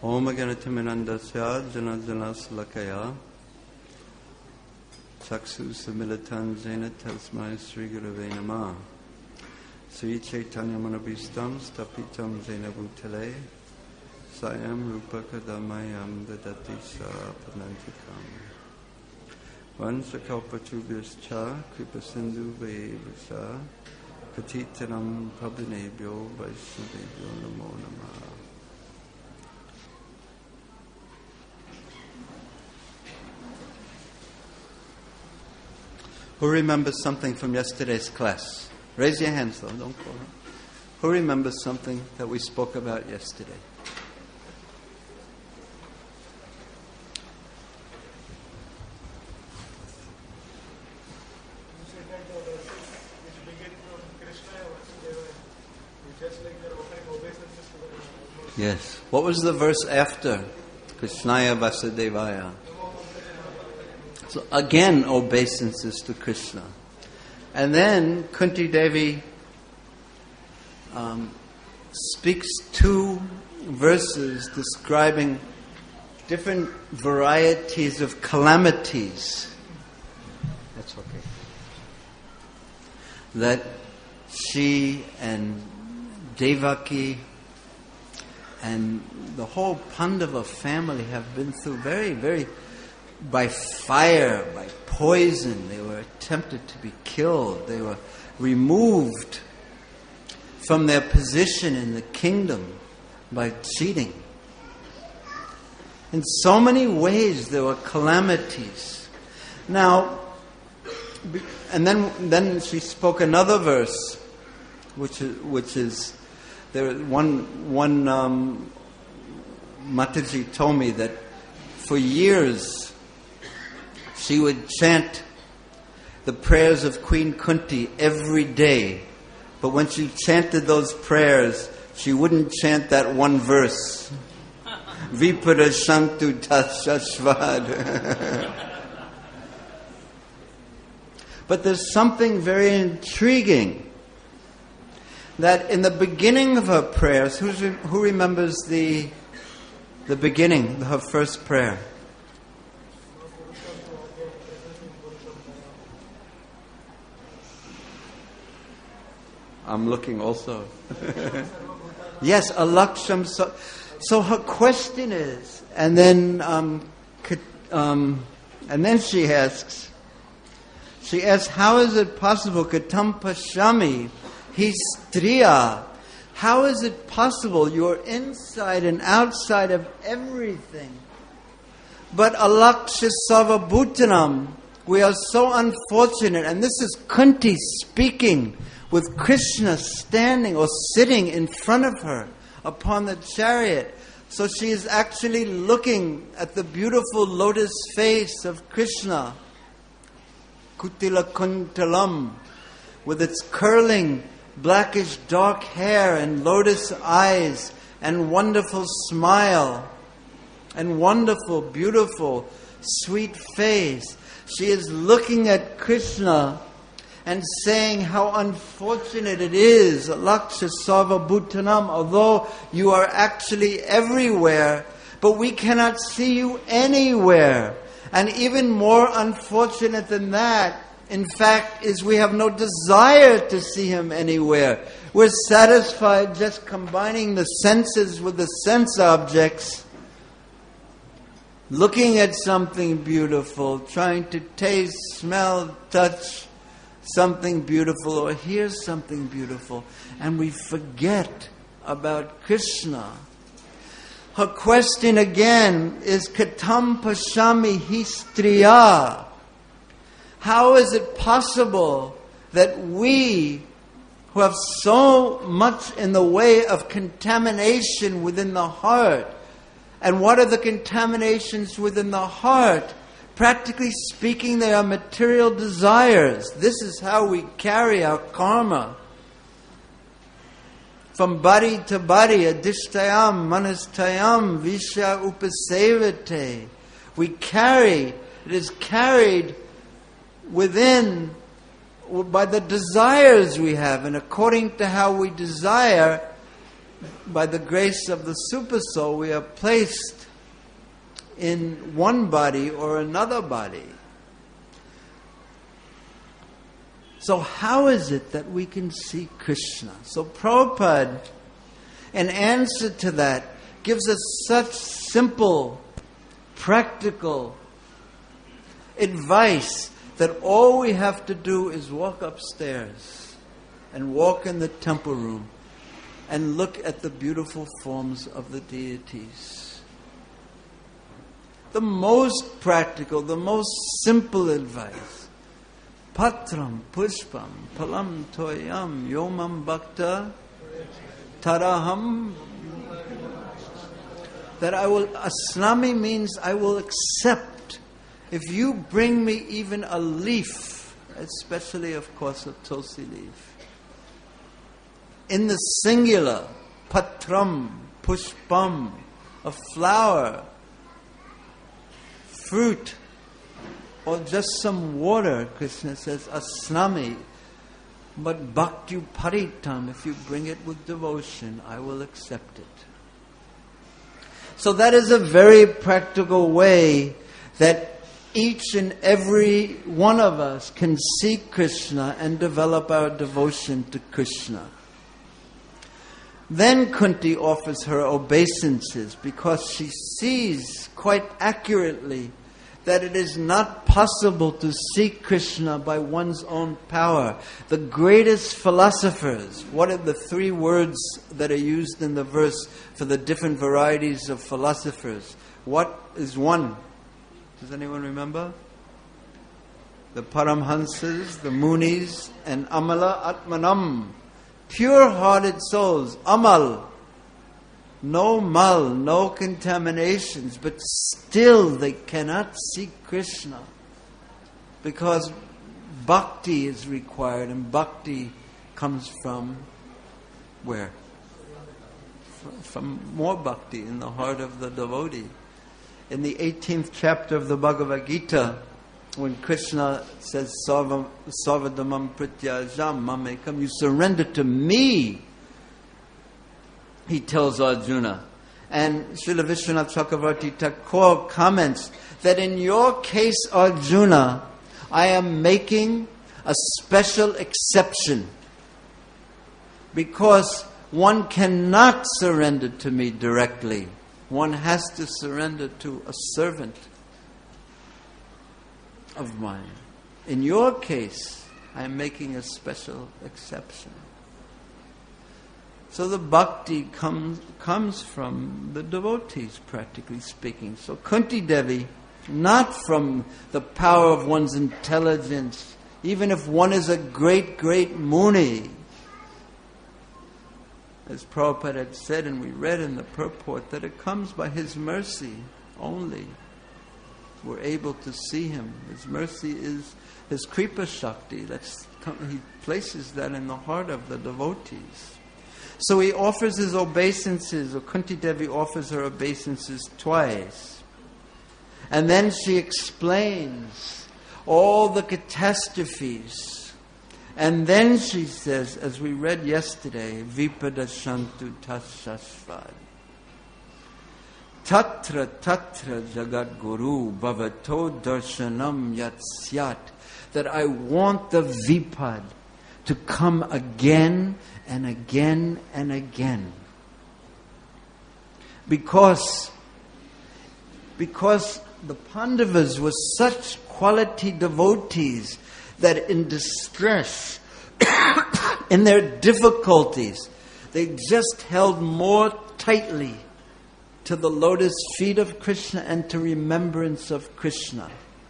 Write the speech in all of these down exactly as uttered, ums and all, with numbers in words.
Om Ganatiminandasya Janajana Salakaya Chaksu Samilitan Zena Tasmai Sri Gurave Namah Sri Chaitanya Manabhistam Stapitam Zena Bhutale Sayam Rupaka Damayam Dadati Sapanantikam Vansakalpachubhyascha Kripasindhu Vaevasa Patitanam Pabhinebhyo Vaishnavebhyo Namo Namah. Who remembers something from yesterday's class? Raise your hands though, don't call them. Who remembers something that we spoke about yesterday? Yes. What was the verse after? Krishnaya Vasudevaya. So again, obeisances to Krishna. And then Kunti Devi um, speaks two verses describing different varieties of calamities. That's okay. That she and Devaki and the whole Pandava family have been through very, very, by fire, by poison. They were attempted to be killed. They were removed from their position in the kingdom by cheating. In so many ways there were calamities. Now, and then then she spoke another verse, which is, which is there. One one um, Mataji told me that for years she would chant the prayers of Queen Kunti every day, but when she chanted those prayers, she wouldn't chant that one verse. Vipara Shantu Tashashvad. But there's something very intriguing that in the beginning of her prayers, who's, who remembers the the beginning, her first prayer? I'm looking also. Yes, alaksham. So, so her question is, and then, um, um, and then she asks, she asks, how is it possible? Katam pashami, hi striya. How is it possible? You're inside and outside of everything. But alaksha sarvabhutanam. We are so unfortunate, and this is Kunti speaking, with Krishna standing or sitting in front of her upon the chariot. So she is actually looking at the beautiful lotus face of Krishna, Kutila Kuntalam, with its curling blackish dark hair and lotus eyes and wonderful smile and wonderful, beautiful, sweet face. She is looking at Krishna and saying how unfortunate it is, Laksha Sarva Bhutanam, although you are actually everywhere, but we cannot see you anywhere. And even more unfortunate than that, in fact, is we have no desire to see Him anywhere. We're satisfied just combining the senses with the sense objects, looking at something beautiful, trying to taste, smell, touch something beautiful or hear something beautiful, and we forget about Krishna. Her question again is Katam Pashami Hi Striya. How is it possible that we, who have so much in the way of contamination within the heart, and what are the contaminations within the heart? Practically speaking, they are material desires. This is how we carry our karma. From body to body, adishtayam, manastayam, vishya upasevate. We carry, it is carried within by the desires we have. And according to how we desire, by the grace of the Super Soul, we are placed in one body or another body. So how is it that we can see Krishna? So Prabhupada, in answer to that, gives us such simple, practical advice that all we have to do is walk upstairs and walk in the temple room and look at the beautiful forms of the deities. The most practical, the most simple advice. Patram pushpam palam toyam yomam bhakta taraham. That I will, asnami means I will accept. If you bring me even a leaf, especially of course a tulsi leaf, in the singular, patram, pushpam, a flower, fruit, or just some water, Krishna says, asnami. But bhakti paritam, if you bring it with devotion, I will accept it. So that is a very practical way that each and every one of us can seek Krishna and develop our devotion to Krishna. Then Kunti offers her obeisances because she sees quite accurately that it is not possible to seek Krishna by one's own power. The greatest philosophers, what are the three words that are used in the verse for the different varieties of philosophers? What is one? Does anyone remember? The Paramhansas, the Munis, and Amala Atmanam. Pure-hearted souls, Amal. No mal, no contaminations, but still they cannot seek Krishna because bhakti is required, and bhakti comes from where? From, from more bhakti in the heart of the devotee. In the eighteenth chapter of the Bhagavad Gita, when Krishna says, Sarva, Sarvadamam Pratyajam Mamekam, you surrender to me, he tells Arjuna. And Srila Vishwanath Chakravarti Thakur comments that in your case, Arjuna, I am making a special exception because one cannot surrender to me directly. One has to surrender to a servant of mine. In your case, I am making a special exception. So the bhakti comes comes from the devotees, practically speaking. So Kunti Devi, not from the power of one's intelligence, even if one is a great, great Muni. As Prabhupada had said, and we read in the purport, that it comes by His mercy only. We're able to see Him. His mercy is His Kripa Shakti. That's, He places that in the heart of the devotees. So he offers his obeisances, or Kunti Devi offers her obeisances twice. And then she explains all the catastrophes. And then she says, as we read yesterday, Vipadashantu Tasashvad. Tatra tatra jagat guru bhavato darshanam yat syat. That I want the Vipad to come again and again and again. Because, because the Pandavas were such quality devotees that in distress, in their difficulties, they just held more tightly to the lotus feet of Krishna and to remembrance of Krishna.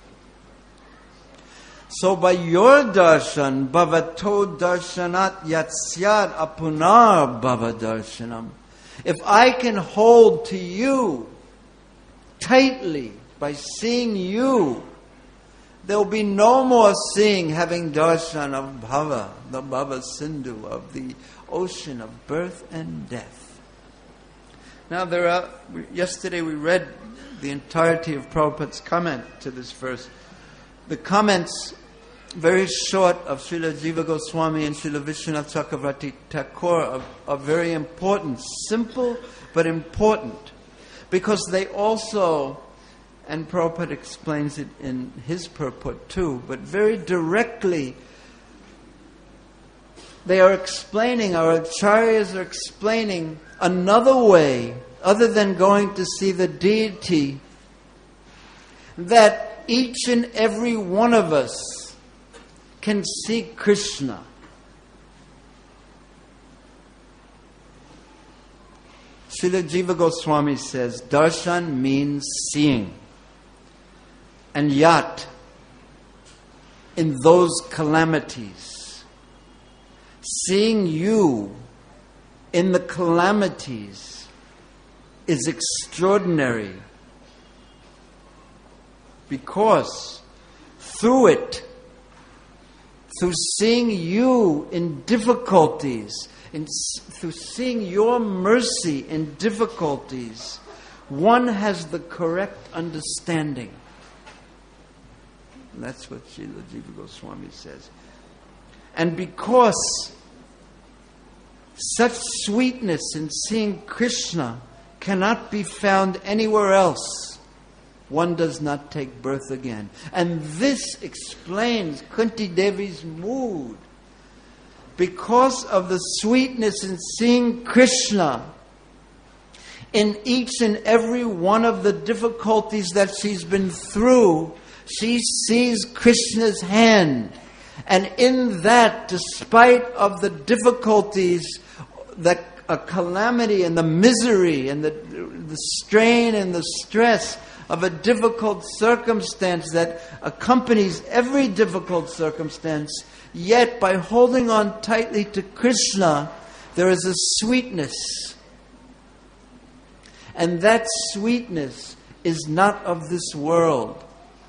So by your darshan, bhavato darshanat yatsyad apunar bhava darshanam. If I can hold to you tightly by seeing you, there will be no more seeing, having darshan of bhava, the bhava sindhu, of the ocean of birth and death. Now there are, yesterday we read the entirety of Prabhupada's comment to this verse. The comments very short of Srila Jiva Goswami and Srila Vishwanath Chakravarti Thakur are, are very important. Simple but important. Because they also, and Prabhupada explains it in his purport too, but very directly they are explaining, our acharyas are explaining another way, other than going to see the deity, that each and every one of us can see Krishna. Srila Jiva Goswami says, darshan means seeing. And yat, in those calamities, seeing you in the calamities is extraordinary, because through it, through seeing you in difficulties, in, through seeing your mercy in difficulties, one has the correct understanding. And that's what Srila Jiva Goswami says. And because such sweetness in seeing Krishna cannot be found anywhere else, one does not take birth again. And this explains Kunti Devi's mood. Because of the sweetness in seeing Krishna in each and every one of the difficulties that she's been through, she sees Krishna's hand. And in that, despite of the difficulties, the a calamity and the misery and the, the strain and the stress of a difficult circumstance that accompanies every difficult circumstance, yet by holding on tightly to Krishna, there is a sweetness. And that sweetness is not of this world.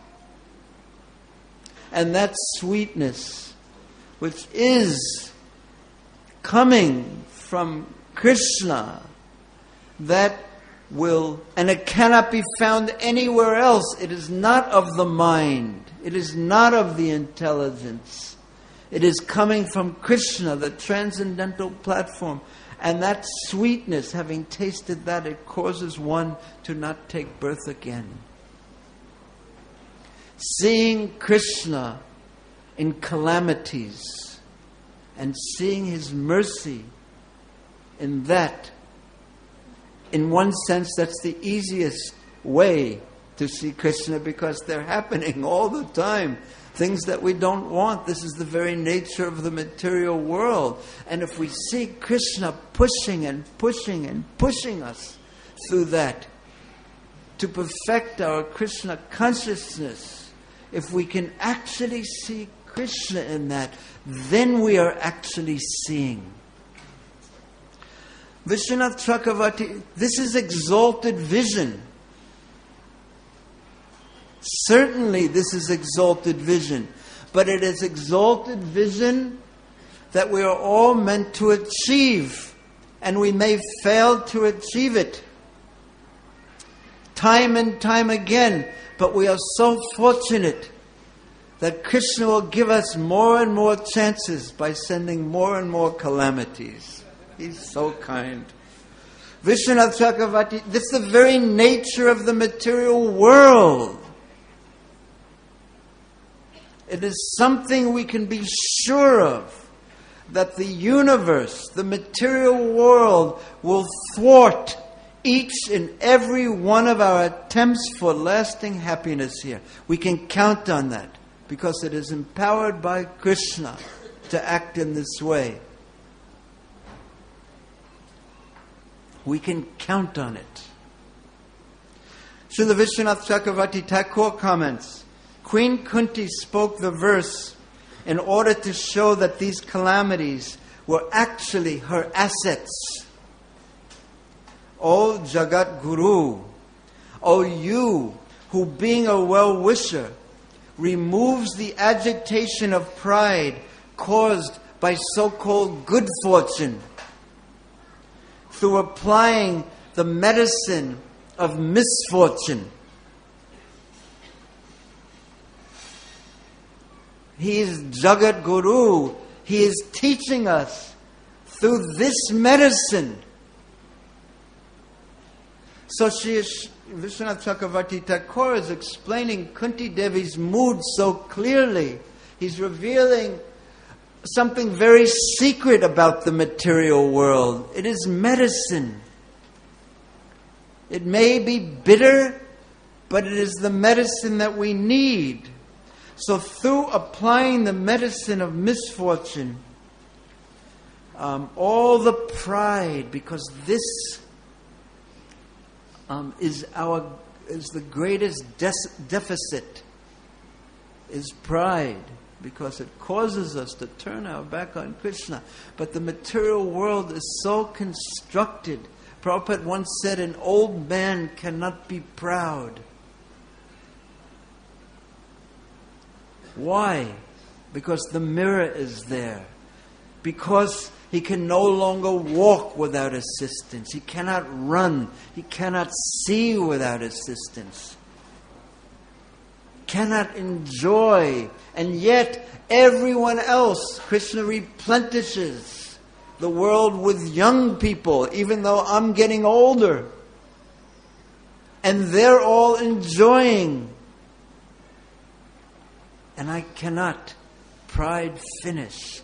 And that sweetness, which is coming from Krishna, that will, and it cannot be found anywhere else. It is not of the mind. It is not of the intelligence. It is coming from Krishna, the transcendental platform. And that sweetness, having tasted that, it causes one to not take birth again. Seeing Krishna in calamities and seeing His mercy in that, in one sense, that's the easiest way to see Krishna, because they're happening all the time. Things that we don't want. This is the very nature of the material world. And if we see Krishna pushing and pushing and pushing us through that to perfect our Krishna consciousness, if we can actually see Krishna in that, then we are actually seeing. Vishwanath Chakravarti, this is exalted vision. Certainly this is exalted vision. But it is exalted vision that we are all meant to achieve. And we may fail to achieve it time and time again. But we are so fortunate that Krishna will give us more and more chances by sending more and more calamities. He's so kind. Vishwanath Chakravarti, this is the very nature of the material world. It is something we can be sure of, that the universe, the material world, will thwart each and every one of our attempts for lasting happiness here. We can count on that, because it is empowered by Krishna to act in this way. We can count on it. Srila Vishwanath Chakravarti Thakur comments, Queen Kunti spoke the verse in order to show that these calamities were actually her assets. O Jagat Guru, O you who, being a well-wisher, removes the agitation of pride caused by so-called good fortune through applying the medicine of misfortune. He is Jagat Guru. He is teaching us through this medicine. So she is, Vishwanath Chakravarti Thakur is explaining Kunti Devi's mood so clearly. He's revealing something very secret about the material world. It is medicine. It may be bitter, but it is the medicine that we need. So through applying the medicine of misfortune, um, all the pride, because this um, is our is the greatest des- deficit, is pride, because it causes us to turn our back on Krishna. But the material world is so constructed. Prabhupada once said, an old man cannot be proud. Why? Because the mirror is there. Because he can no longer walk without assistance. He cannot run. He cannot see without assistance. Cannot enjoy. And yet, everyone else, Krishna replenishes the world with young people, even though I'm getting older. And they're all enjoying. And I cannot. Pride finished.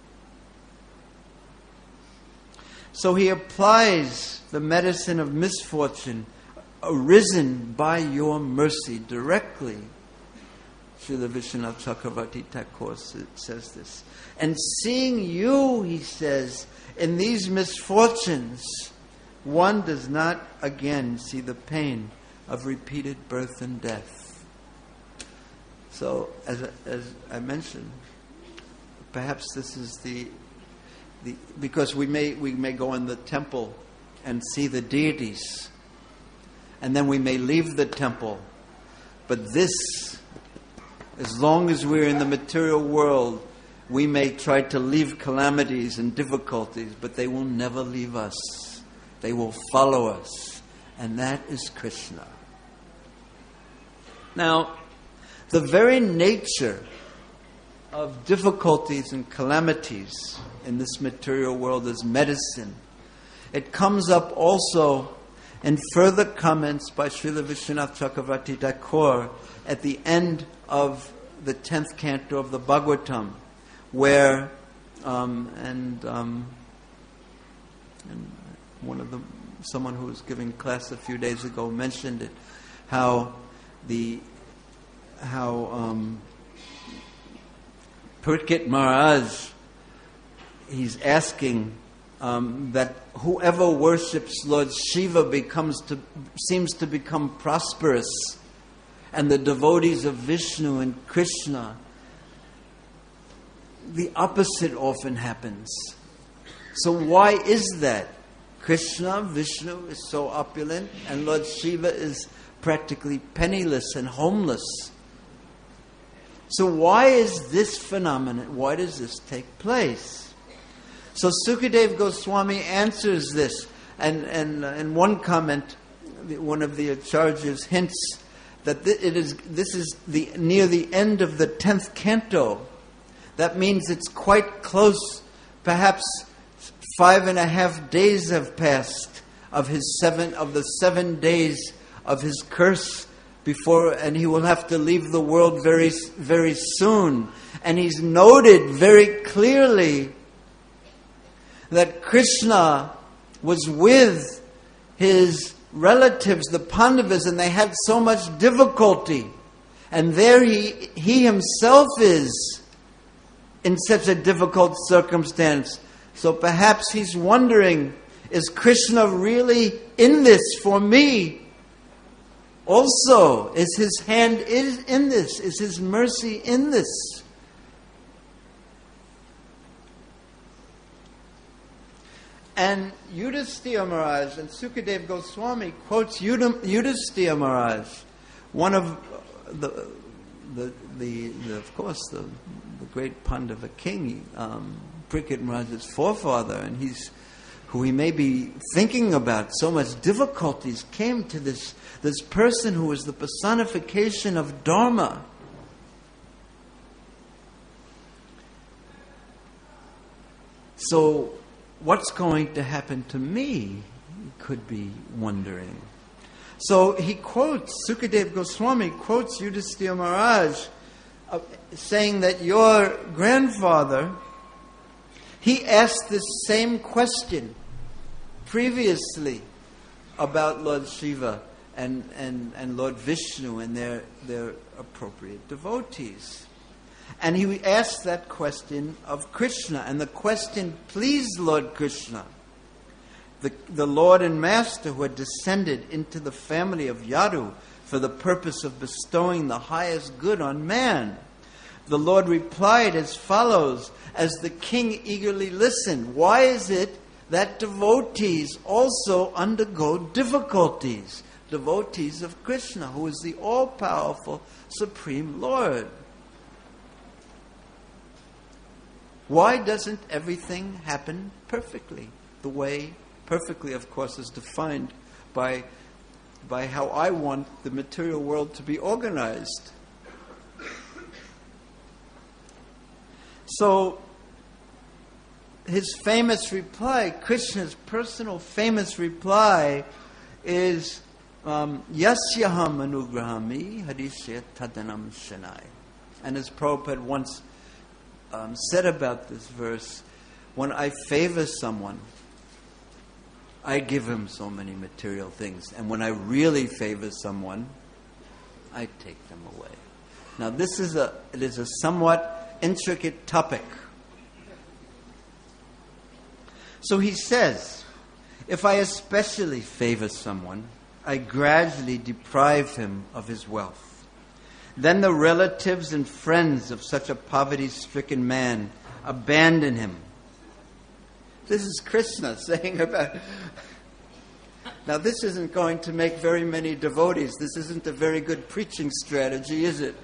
So he applies the medicine of misfortune, arisen by your mercy, directly. Srila Vishwanath Chakravarti Thakur says this. And seeing you, he says, in these misfortunes, one does not again see the pain of repeated birth and death. So, as as I mentioned, perhaps this is the the because we may we may go in the temple and see the deities, and then we may leave the temple. But this, as long as we're in the material world, we may try to leave calamities and difficulties, but they will never leave us. They will follow us, and that is Krishna. Now, the very nature of difficulties and calamities in this material world is medicine. It comes up also in further comments by Srila Vishwanath Chakravarti Thakur at the end of the tenth canto of the Bhagavatam, where um, and, um, and one of the someone who was giving class a few days ago mentioned it, how the how um, Parikshit Maharaj, he's asking um, that whoever worships Lord Shiva becomes to seems to become prosperous, and the devotees of Vishnu and Krishna, the opposite often happens. So why is that? Krishna, Vishnu is so opulent, and Lord Shiva is practically penniless and homeless. So why is this phenomenon, why does this take place? So Sukadeva Goswami answers this, and, and uh, in one comment, one of the acharyas hints that th- it is this is the near the end of the tenth canto. That means it's quite close. Perhaps five and a half days have passed of his seven of the seven days of his curse. Before, and he will have to leave the world very, very soon. And he's noted very clearly that Krishna was with his relatives, the Pandavas, and they had so much difficulty. And there he, he himself is in such a difficult circumstance. So perhaps he's wondering, is Krishna really in this for me? Also, is his hand is in this? Is his mercy in this? And Yudhisthira Maharaj and Sukadeva Goswami quotes Yudhisthira Maharaj, one of the, the, the, the of course, the, the great Pandava king, um, Parikshit Maharaj's forefather, and he's who he may be thinking about. So much difficulties came to this this person who was the personification of Dharma. So, what's going to happen to me? You could be wondering. So he quotes, Sukadeva Goswami quotes Yudhisthira Maharaj uh, saying that your grandfather, he asked this same question previously about Lord Shiva and, and, and Lord Vishnu and their, their appropriate devotees. And he asked that question of Krishna, and the question pleased Lord Krishna, the, the Lord and Master who had descended into the family of Yadu for the purpose of bestowing the highest good on man. The Lord replied as follows, as the king eagerly listened, why is it that devotees also undergo difficulties? Devotees of Krishna, who is the all-powerful Supreme Lord. Why doesn't everything happen perfectly? The way, perfectly of course, is defined by, by how I want the material world to be organized. So, his famous reply, Krishna's personal famous reply is, um, Yasyaham anugrahami hadisya tadanam shanai. And as Prabhupada once um, said about this verse, when I favor someone, I give him so many material things. And when I really favor someone, I take them away. Now this is a, it is a somewhat intricate topic. So he says, if I especially favor someone, I gradually deprive him of his wealth. Then the relatives and friends of such a poverty-stricken man abandon him. This is Krishna saying about... Now this isn't going to make very many devotees. This isn't a very good preaching strategy, is it?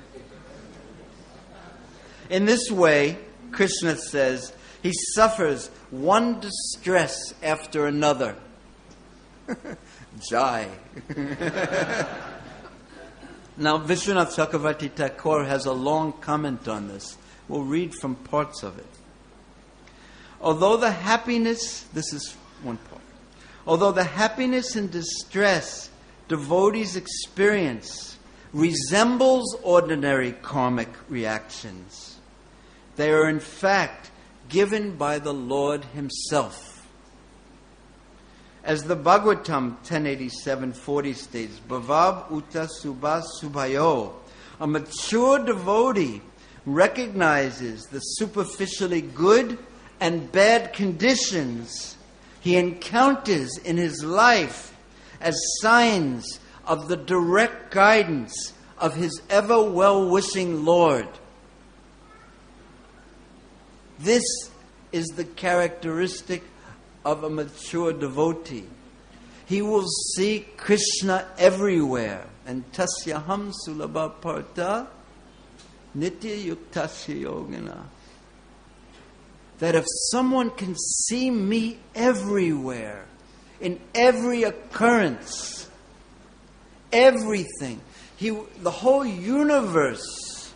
In this way, Krishna says, he suffers one distress after another. Jai. Now, Vishwanath Chakravarti Thakur has a long comment on this. We'll read from parts of it. Although the happiness, this is one part. Although the happiness and distress devotees experience resembles ordinary karmic reactions, they are in fact given by the Lord Himself. As the Bhagavatam ten eighty-seven forty states, Bhavav Uta Subha Subhayo, a mature devotee recognizes the superficially good and bad conditions he encounters in his life as signs of the direct guidance of his ever well-wishing Lord. This is the characteristic of a mature devotee. He will see Krishna everywhere. And tasyaham sulabha parta nitya yuktasya yogana. That if someone can see me everywhere, in every occurrence, everything, he, the whole universe,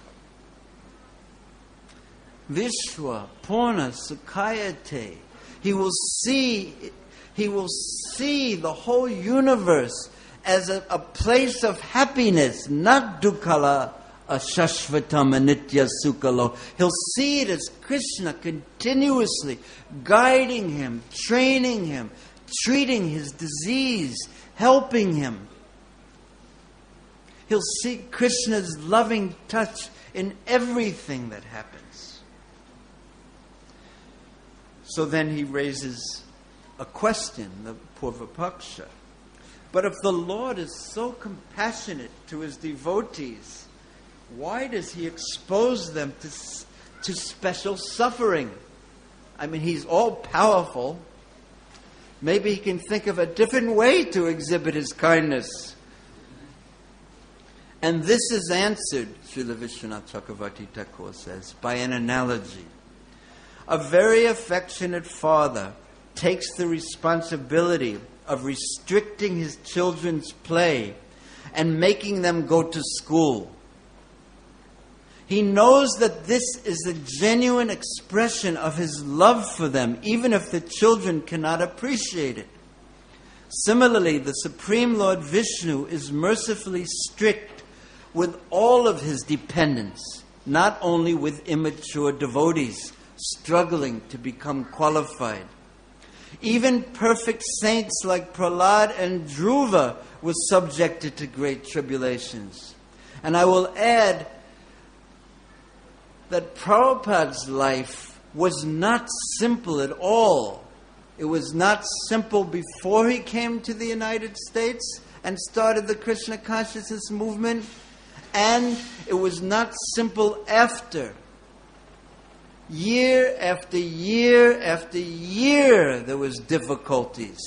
Vishwa, Purna, Sukhayate, he will see, he will see the whole universe as a, a place of happiness, not dukkhala, ashashvatam anitya sukhalo. He'll see it as Krishna continuously guiding him, training him, treating his disease, helping him. He'll see Krishna's loving touch in everything that happens. So then he raises a question, the Purvapaksha. But if the Lord is so compassionate to His devotees, why does He expose them to, to special suffering? I mean, He's all-powerful. Maybe He can think of a different way to exhibit His kindness. And this is answered, Srila Vishwanath Chakravarti Thakur says, by an analogy. A very affectionate father takes the responsibility of restricting his children's play and making them go to school. He knows that this is a genuine expression of his love for them, even if the children cannot appreciate it. Similarly, the Supreme Lord Vishnu is mercifully strict with all of his dependents, not only with immature devotees struggling to become qualified. Even perfect saints like Prahlad and Dhruva were subjected to great tribulations. And I will add that Prabhupada's life was not simple at all. It was not simple before he came to the United States and started the Krishna consciousness movement, and it was not simple after. Year after year after year, there was difficulties.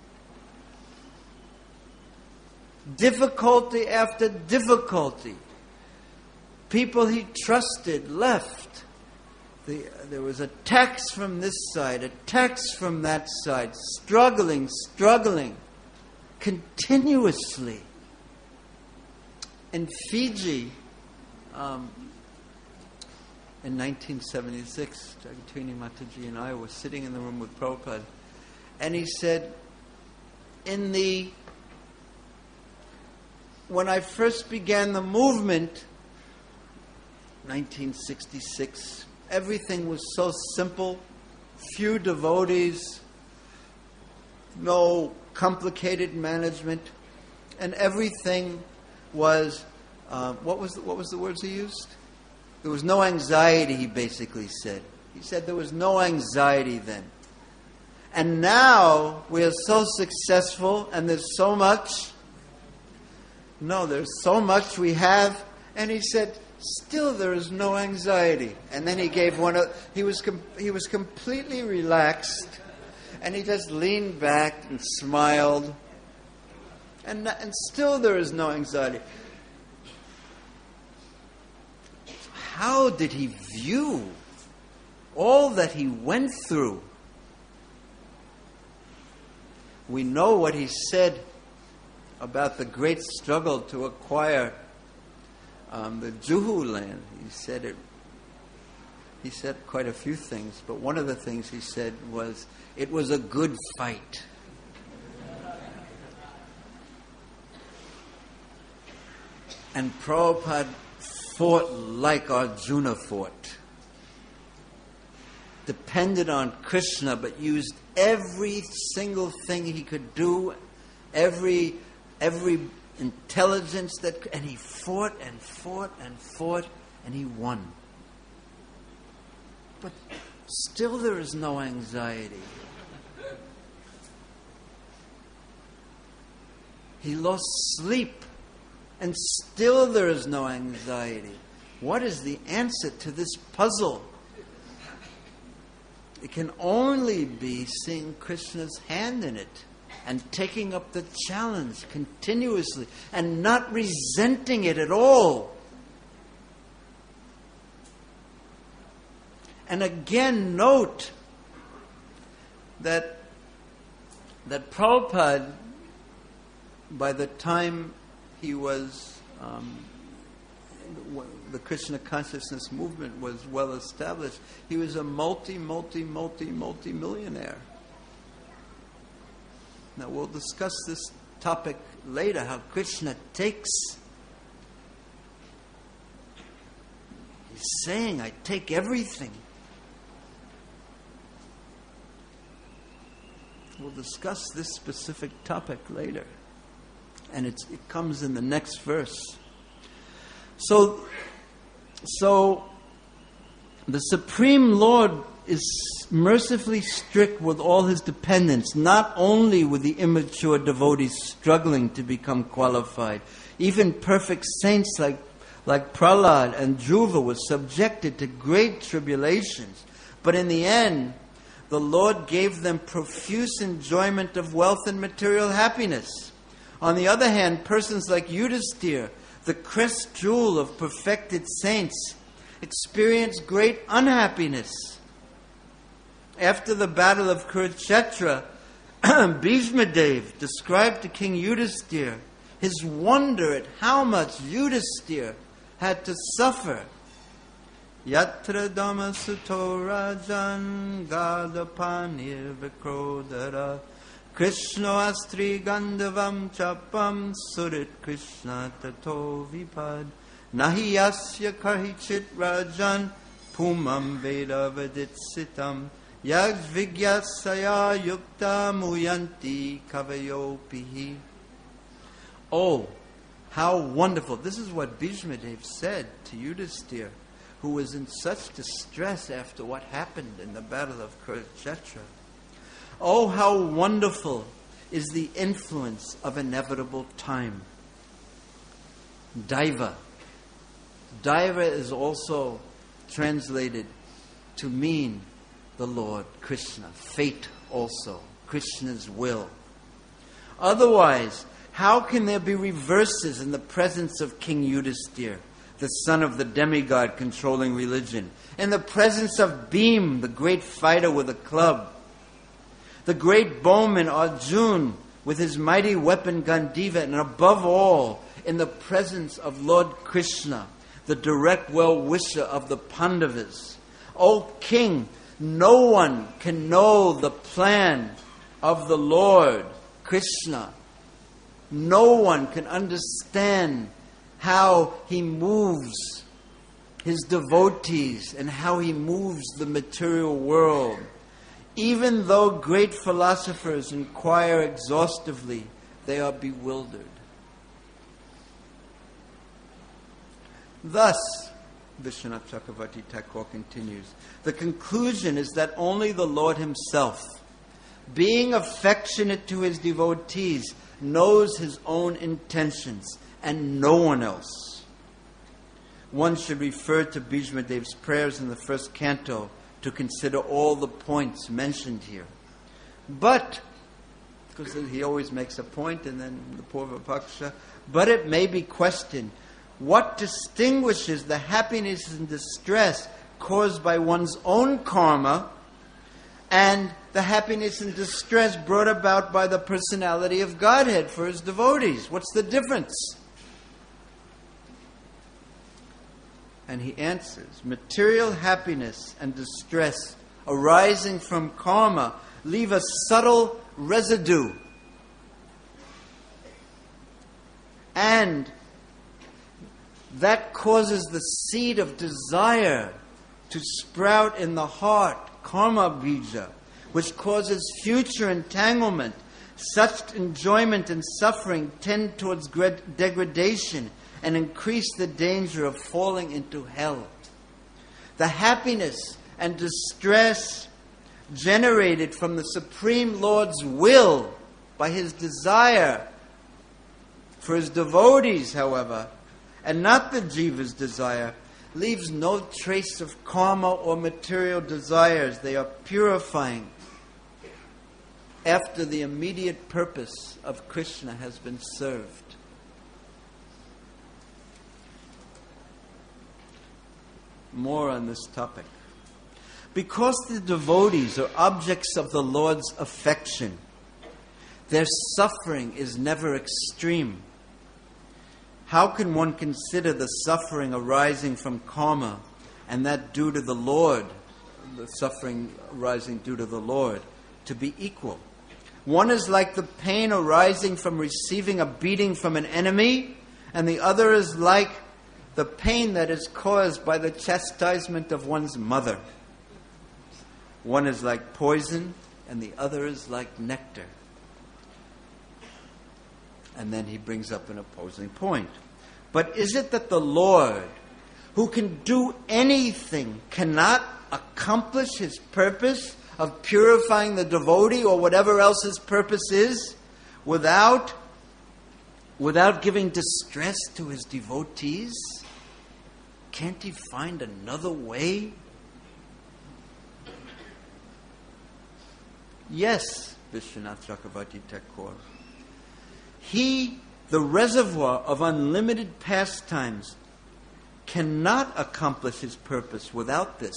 Difficulty after difficulty. People he trusted left. The, there was attacks from this side, attacks from that side, struggling, struggling, continuously. In Fiji, um, in nineteen seventy-six, Jagatrini Mataji and I were sitting in the room with Prabhupada, and he said, in the, when I first began the movement, nineteen sixty-six, everything was so simple, few devotees, no complicated management, and everything was, uh, what was the, what was the words he used? There was no anxiety, he basically said. He said there was no anxiety then. And now we are so successful and there's so much. No, there's so much we have. And he said, still there is no anxiety. And then he gave one of, he was com- he was completely relaxed, and he just leaned back and smiled. And and still there is no anxiety. How did he view all that he went through? We know what he said about the great struggle to acquire Um, the Juhu land. He said it. He said quite a few things, but one of the things he said was, "It was a good fight." And Prabhupada fought like Arjuna fought. Depended on Krishna, but used every single thing he could do, every every. intelligence that, and he fought and fought and fought and he won. But still there is no anxiety. He lost sleep and still there is no anxiety. What is the answer to this puzzle? It can only be seeing Krishna's hand in it, and taking up the challenge continuously and not resenting it at all. And again, note that that Prabhupada, by the time he was, um, the Krishna consciousness movement was well established, he was a multi, multi, multi, multi millionaire. Now we'll discuss this topic later, how Krishna takes, he's saying, I take everything. We'll discuss this specific topic later. And it's, it comes in the next verse. So, so the Supreme Lord is mercifully strict with all his dependents, not only with the immature devotees struggling to become qualified. Even perfect saints like, like Prahlad and Dhruva were subjected to great tribulations. But in the end, the Lord gave them profuse enjoyment of wealth and material happiness. On the other hand, persons like Yudhisthira, the crest jewel of perfected saints, experienced great unhappiness. After the battle of Kurukshetra, Bhishma Dev described to King Yudhisthira his wonder at how much Yudhisthira had to suffer Yatra Dhamma Suto Rajan Gadapanir Vikrodara Krishna Astri Gandavam Chapam Surit Krishna Tato Vipad Nahi Yasya Karhichit Rajan Pumam Veda Vaditsitam Yag Vigyasaya Yukta Muyanti Kavayopihi. Oh, how wonderful. This is what Bhishmadev said to Yudhisthira, who was in such distress after what happened in the battle of Kurukshetra. Oh, how wonderful is the influence of inevitable time. Daiva. Daiva is also translated to mean the Lord Krishna. Fate also. Krishna's will. Otherwise, how can there be reverses in the presence of King Yudhisthira, the son of the demigod controlling religion, in the presence of Bhim, the great fighter with a club, the great bowman Arjun with his mighty weapon Gandiva, and above all, in the presence of Lord Krishna, the direct well-wisher of the Pandavas? O King, no one can know the plan of the Lord Krishna. No one can understand how he moves his devotees and how he moves the material world. Even though great philosophers inquire exhaustively, they are bewildered. Thus, Vishwanath Chakravarti Thakur continues, the conclusion is that only the Lord himself, being affectionate to his devotees, knows his own intentions, and no one else. One should refer to Bhishmadev's prayers in the first canto to consider all the points mentioned here. But, because he always makes a point, and then the Purva Paksha, but it may be questioned, what distinguishes the happiness and distress caused by one's own karma and the happiness and distress brought about by the personality of Godhead for his devotees? What's the difference? And he answers, material happiness and distress arising from karma leave a subtle residue. And that causes the seed of desire to sprout in the heart, karma bija, which causes future entanglement. Such enjoyment and suffering tend towards degradation and increase the danger of falling into hell. The happiness and distress generated from the Supreme Lord's will by his desire for his devotees, however, and not the jiva's desire, leaves no trace of karma or material desires. They are purifying after the immediate purpose of Krishna has been served. More on this topic. Because the devotees are objects of the Lord's affection, their suffering is never extreme. How can one consider the suffering arising from karma and that due to the Lord, the suffering arising due to the Lord, to be equal? One is like the pain arising from receiving a beating from an enemy, and the other is like the pain that is caused by the chastisement of one's mother. One is like poison, and the other is like nectar. And then he brings up an opposing point. But is it that the Lord, who can do anything, cannot accomplish his purpose of purifying the devotee or whatever else his purpose is without, without giving distress to his devotees? Can't he find another way? Yes, Vishwanath Chakravarti Thakur. He, the reservoir of unlimited pastimes, cannot accomplish his purpose without this.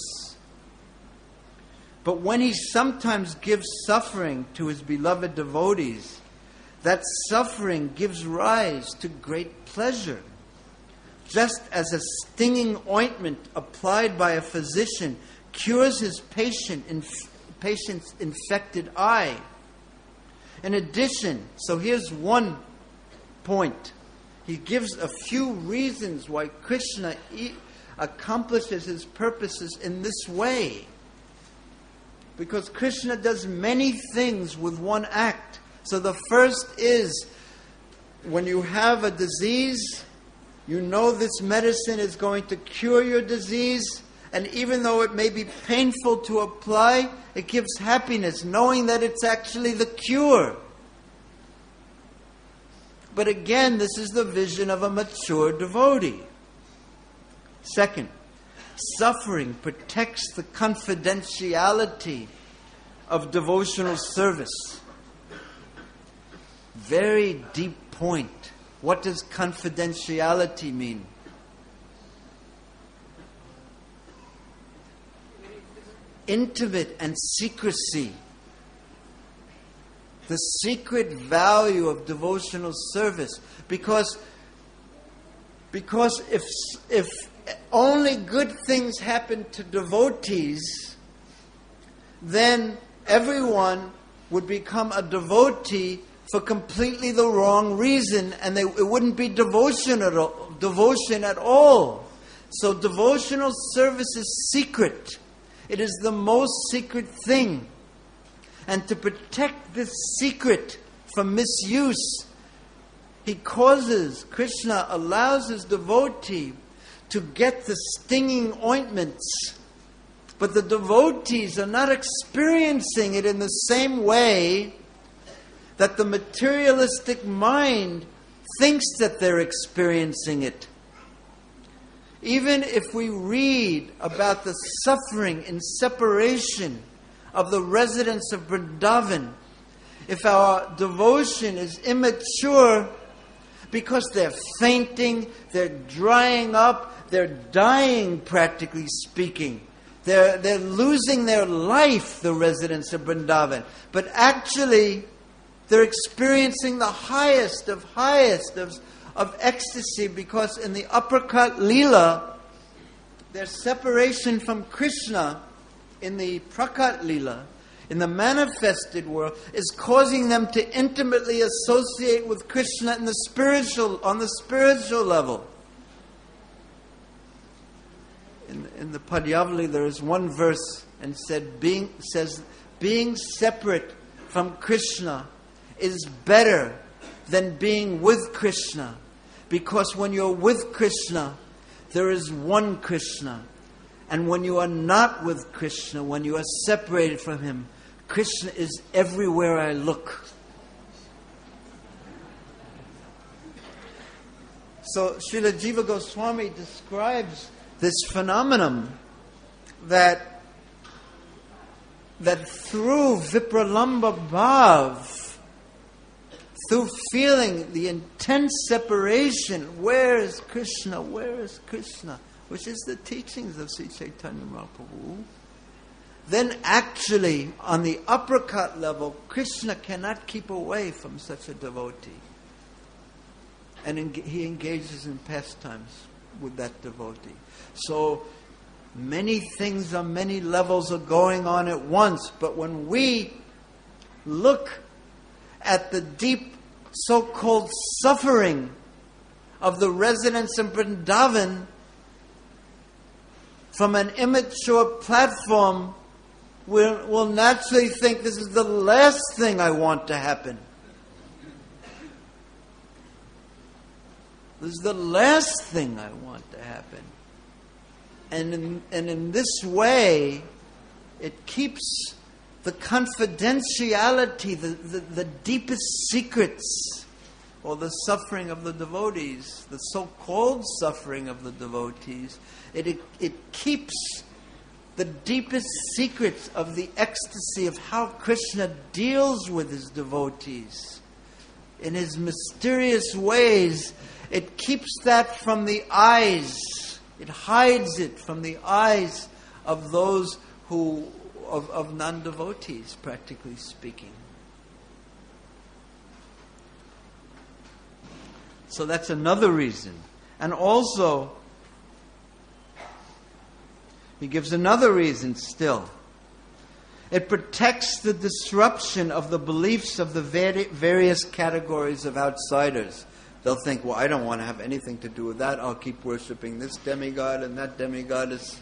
But when he sometimes gives suffering to his beloved devotees, that suffering gives rise to great pleasure. just as a stinging ointment applied by a physician cures his patient inf- patient's infected eye. In addition, so here's one point. He gives a few reasons why Krishna e- accomplishes his purposes in this way. Because Krishna does many things with one act. So the first is, when you have a disease, you know this medicine is going to cure your disease, and even though it may be painful to apply, it gives happiness, knowing that it's actually the cure. But again, this is the vision of a mature devotee. Second, suffering protects the confidentiality of devotional service. Very deep point. What does confidentiality mean? Intimate and secrecy. The secret value of devotional service. Because, because if, if only good things happen to devotees, then everyone would become a devotee for completely the wrong reason, and they, it wouldn't be devotion at all, devotion at all. So devotional service is secret. It is the most secret thing. And to protect this secret from misuse, he causes, Krishna allows his devotee to get the stinging ointments. But the devotees are not experiencing it in the same way that the materialistic mind thinks that they're experiencing it. Even if we read about the suffering in separation of the residents of Vrindavan, if our devotion is immature because they're fainting, they're drying up, they're dying, practically speaking. They're, they're losing their life, the residents of Vrindavan. But actually, they're experiencing the highest of highest of, of ecstasy, because in the uppercut Leela, their separation from Krishna in the prakat Leela, in the manifested world, is causing them to intimately associate with Krishna in the spiritual, on the spiritual level. In, in the Padyavali, there is one verse and said, being says, being separate from Krishna is better than being with Krishna, because when you're with Krishna, there is one Krishna, and when you are not with Krishna, when you are separated from him, Krishna is everywhere I look. So Srila Jiva Goswami describes this phenomenon that that through Vipralamba Bhav, through feeling the intense separation, where is Krishna, where is Krishna, which is the teachings of Sri Chaitanya Mahaprabhu, then actually on the uppercut level, Krishna cannot keep away from such a devotee. And en- he engages in pastimes with that devotee. So many things on many levels are going on at once, but when we look at the deep so-called suffering of the residents in Vrindavan from an immature platform, we'll, we'll naturally think this is the last thing I want to happen. This is the last thing I want to happen. And in, and in this way, it keeps the confidentiality, the, the, the deepest secrets, or the suffering of the devotees, the so-called suffering of the devotees, it, it, it keeps the deepest secrets of the ecstasy of how Krishna deals with his devotees in his mysterious ways. It keeps that from the eyes. It hides it from the eyes of those who, of, of non-devotees, practically speaking. So that's another reason. And also, he gives another reason still. It protects the disruption of the beliefs of the various categories of outsiders. They'll think, well, I don't want to have anything to do with that. I'll keep worshiping this demigod and that demigod. Is.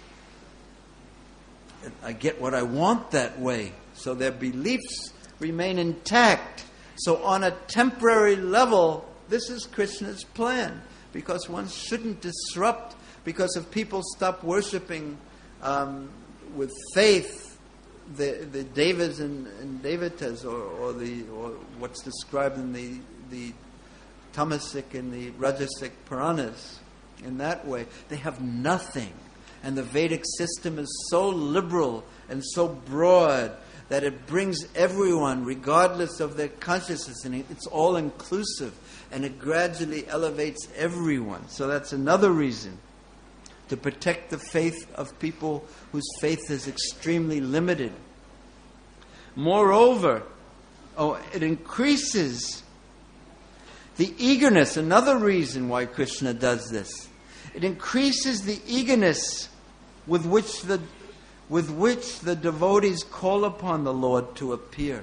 I get what I want that way. So their beliefs remain intact. So on a temporary level, this is Krishna's plan. Because one shouldn't disrupt. Because if people stop worshiping um, with faith, the the devas and, and devatas, or, or the or what's described in the the tamasic and the rajasic Puranas, in that way, they have nothing. And the Vedic system is so liberal and so broad that it brings everyone, regardless of their consciousness, and it's all inclusive, and it gradually elevates everyone. So that's another reason to protect the faith of people whose faith is extremely limited. Moreover, oh, it increases the eagerness. Another reason why Krishna does this. It increases the eagerness with which the with which the devotees call upon the Lord to appear.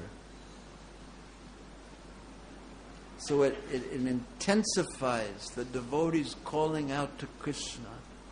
So it, it, it intensifies the devotees calling out to Krishna.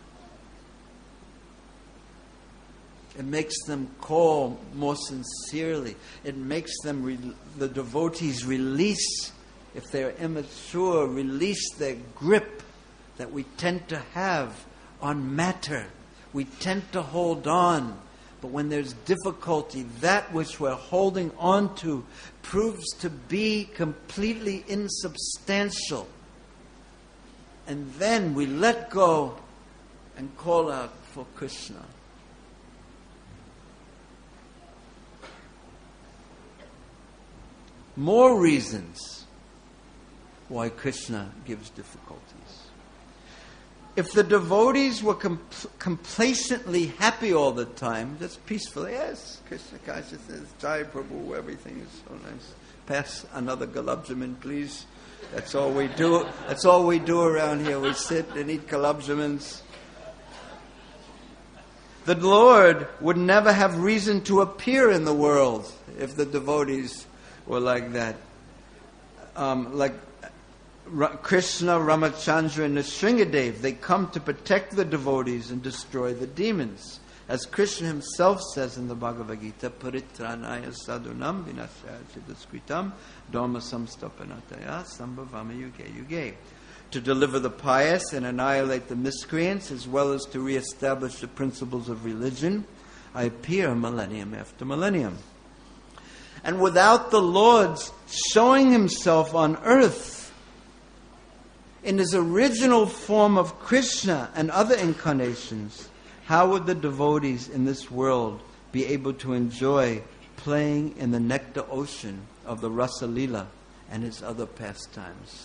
It makes them call more sincerely. It makes them, re- the devotees release, if they're immature, release their grip that we tend to have on matter. We tend to hold on. But when there's difficulty, that which we're holding on to proves to be completely insubstantial. And then we let go and call out for Krishna. More reasons why Krishna gives difficulties. If the devotees were compl- complacently happy all the time, just peacefully, yes, Krishna consciousness, Jai Prabhu, everything is so nice. Pass another Gulab please. That's all we do. That's all we do around here. We sit and eat Gulab Jamans. The Lord would never have reason to appear in the world if the devotees were like that. Um, like Ra- Krishna, Ramachandra, and Nrsingadev, they come to protect the devotees and destroy the demons. As Krishna himself says in the Bhagavad Gita, Paritranaya sadunam vinashaya chidaskritam dharma samstapanataya sambhavama yuge yuge. To deliver the pious and annihilate the miscreants, as well as to reestablish the principles of religion, I appear millennium after millennium. And without the Lord's showing himself on earth in his original form of Krishna and other incarnations, how would the devotees in this world be able to enjoy playing in the nectar ocean of the Rasa Lila and his other pastimes?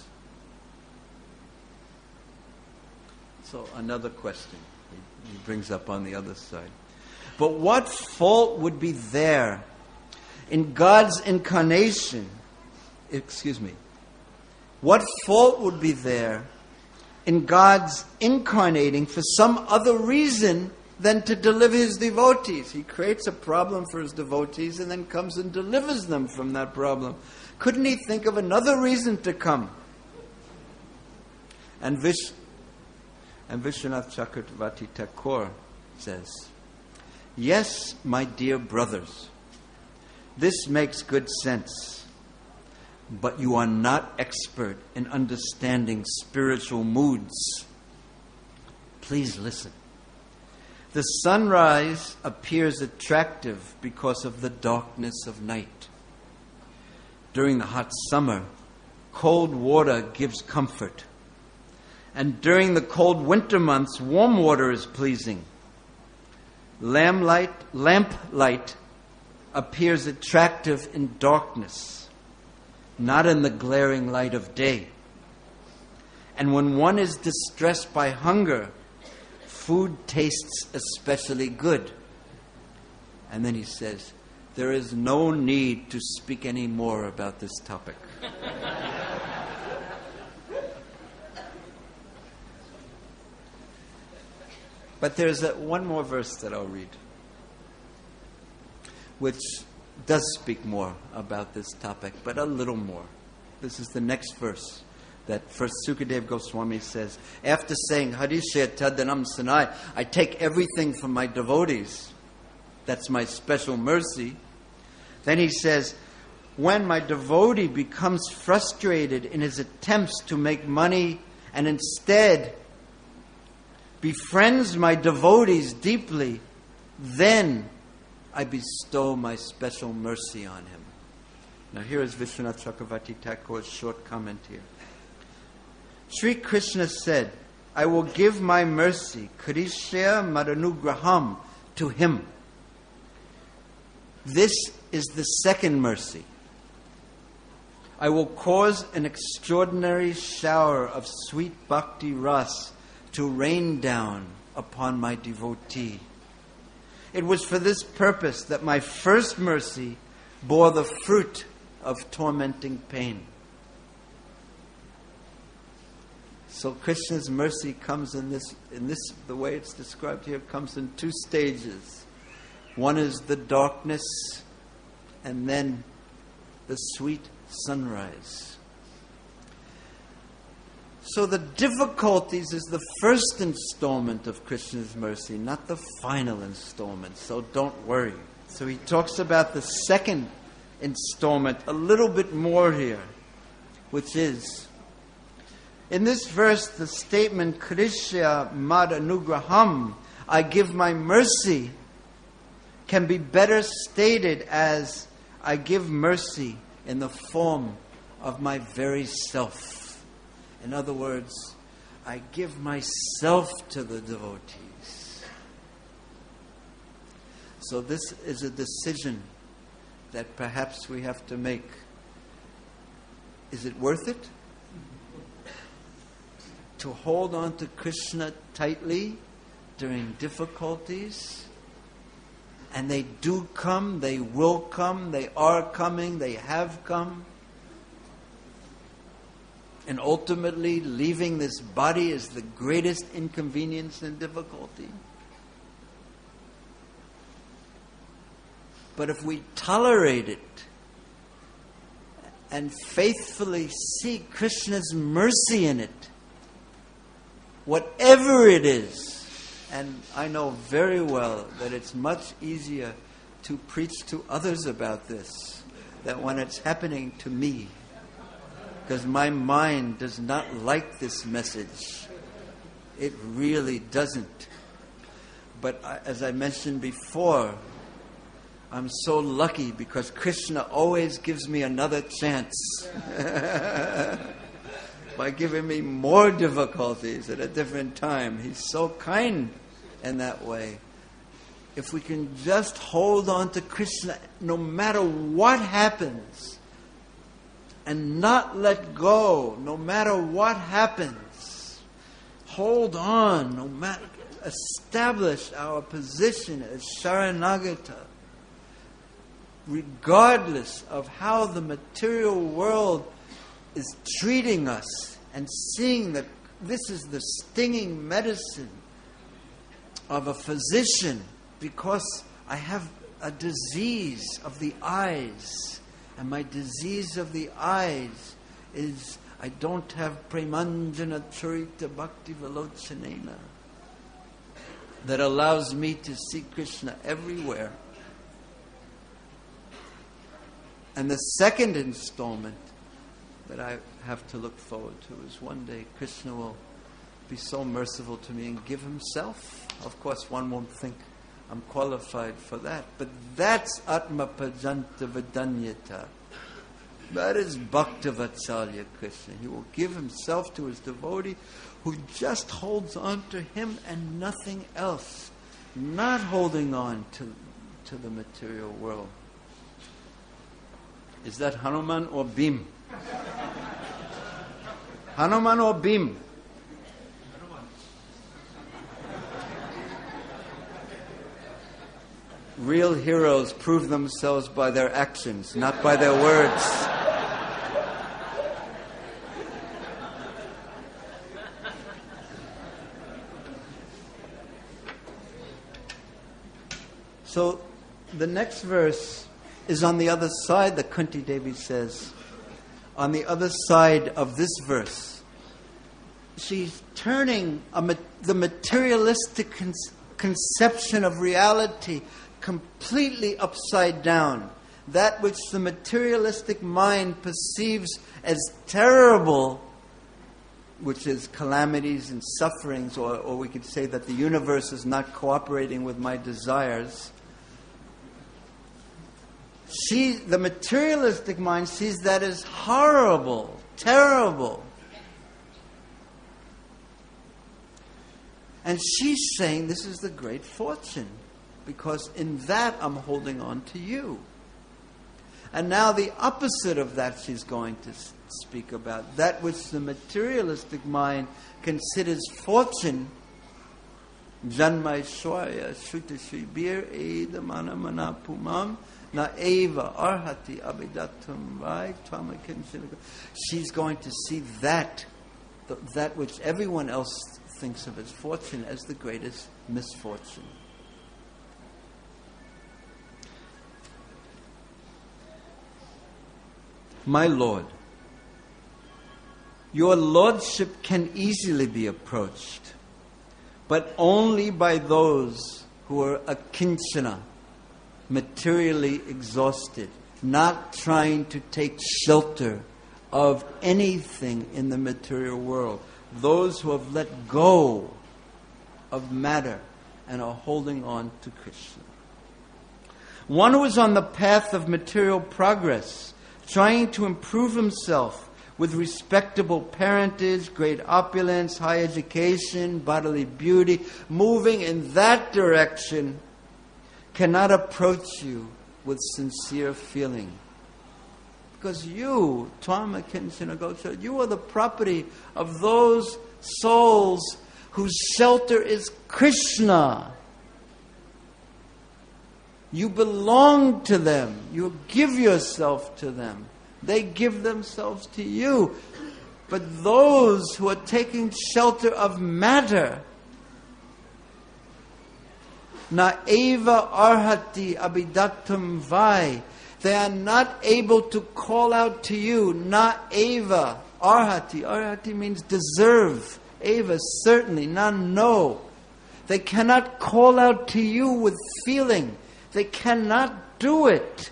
So another question he brings up on the other side. But what fault would be there in God's incarnation? Excuse me. What fault would be there in God's incarnating for some other reason than to deliver his devotees? He creates a problem for his devotees and then comes and delivers them from that problem. Couldn't he think of another reason to come? And Vish and Vishwanath Chakravarti Thakur says, yes, my dear brothers, this makes good sense. But you are not expert in understanding spiritual moods. Please listen. The sunrise appears attractive because of the darkness of night. During the hot summer, cold water gives comfort. And during the cold winter months, warm water is pleasing. Lamplight, lamplight appears attractive in darkness, not in the glaring light of day. And when one is distressed by hunger, food tastes especially good. And then he says, there is no need to speak any more about this topic. But there's a, one more verse that I'll read, which does speak more about this topic, but a little more. This is the next verse that first Sukadeva Goswami says. After saying, Harishya Tadanam Sanai, I take everything from my devotees. That's my special mercy. Then he says, when my devotee becomes frustrated in his attempts to make money and instead befriends my devotees deeply, then I bestow my special mercy on him. Now here is Vishwanath Chakravarti Thakur's short comment here. Sri Krishna said, I will give my mercy, Krishya Madanugraham, to him. This is the second mercy. I will cause an extraordinary shower of sweet bhakti ras to rain down upon my devotee. It was for this purpose that my first mercy bore the fruit of tormenting pain. So Krishna's mercy comes in this, in this, the way it's described here, comes in two stages. One is the darkness, and then the sweet sunrise. So the difficulties is the first installment of Krishna's mercy, not the final installment. So don't worry. So he talks about the second installment a little bit more here, which is, in this verse, the statement, Krishya Mad Anugraham, I give my mercy, can be better stated as, I give mercy in the form of my very self. In other words, I give myself to the devotees. So this is a decision that perhaps we have to make. Is it worth it to hold on to Krishna tightly during difficulties? And they do come, they will come, they are coming, they have come. And ultimately, leaving this body is the greatest inconvenience and difficulty. But if we tolerate it and faithfully seek Krishna's mercy in it, whatever it is, and I know very well that it's much easier to preach to others about this than when it's happening to me, because my mind does not like this message. It really doesn't. But I, as I mentioned before, I'm so lucky because Krishna always gives me another chance by giving me more difficulties at a different time. He's so kind in that way. If we can just hold on to Krishna no matter what happens, and not let go no matter what happens, hold on, no matter, establish our position as Sharanagata, regardless of how the material world is treating us, and seeing that this is the stinging medicine of a physician, because I have a disease of the eyes, and my disease of the eyes is I don't have Premanjana Charita Bhakti Velochanena that allows me to see Krishna everywhere. And the second installment that I have to look forward to is one day Krishna will be so merciful to me and give himself. Of course, one won't think I'm qualified for that, but that's Atma Pajanta Vedanyata. That is Bhakta Vatsalya Krishna. He will give himself to his devotee who just holds on to him and nothing else, not holding on to, to the material world. Is that Hanuman or Bhim? Hanuman or Bhim? Real heroes prove themselves by their actions, not by their words. So the next verse is on the other side, the Kunti Devi says, on the other side of this verse. She's turning a, the materialistic con- conception of reality completely upside down. That which the materialistic mind perceives as terrible, which is calamities and sufferings, or, or we could say that the universe is not cooperating with my desires. She, the materialistic mind sees that as horrible, terrible. And she's saying this is the great fortune, because in that I'm holding on to you. And now the opposite of that she's going to speak about. That which the materialistic mind considers fortune, Janma Ishwarya Shuta Shibir Eda Mana Mana Pumam Na Eva Arhati Abidatum Vai Twamakin Shinaga. She's going to see that, that which everyone else thinks of as fortune, as the greatest misfortune. My Lord, your Lordship can easily be approached, but only by those who are akinchana, materially exhausted, not trying to take shelter of anything in the material world. Those who have let go of matter and are holding on to Krishna. One who is on the path of material progress, trying to improve himself with respectable parentage, great opulence, high education, bodily beauty, moving in that direction, cannot approach you with sincere feeling. Because you, Twama Kinchana Gocha, you are the property of those souls whose shelter is Krishna. You belong to them. You give yourself to them. They give themselves to you. But those who are taking shelter of matter, na eva arhati abidatum vai, they are not able to call out to you, na eva arhati. Arhati means deserve. Eva, certainly. Na, no. They cannot call out to you with feeling. They cannot do it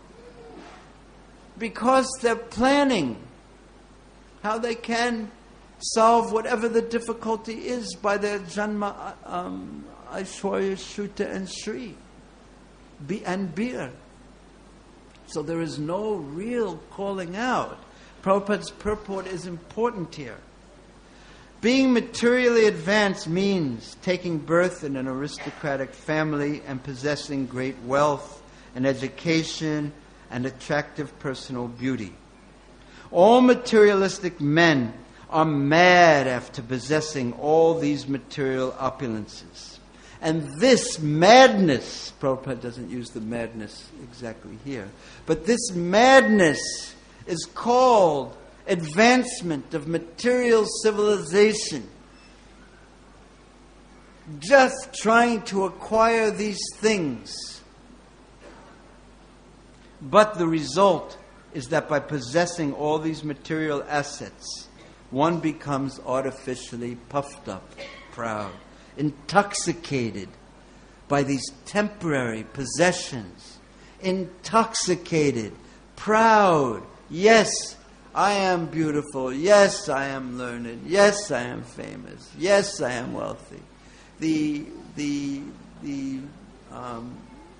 because they're planning how they can solve whatever the difficulty is by their Janma, um, Aishwarya, Shruta and Shri and Bir. So there is no real calling out. Prabhupada's purport is important here. Being materially advanced means taking birth in an aristocratic family and possessing great wealth and education and attractive personal beauty. All materialistic men are mad after possessing all these material opulences. And this madness, Prabhupada doesn't use the madness exactly here, but this madness is called advancement of material civilization. Just trying to acquire these things. But the result is that by possessing all these material assets, one becomes artificially puffed up, proud, intoxicated by these temporary possessions. Intoxicated, proud, yes, I am beautiful. Yes, I am learned. Yes, I am famous. Yes, I am wealthy. The the the um,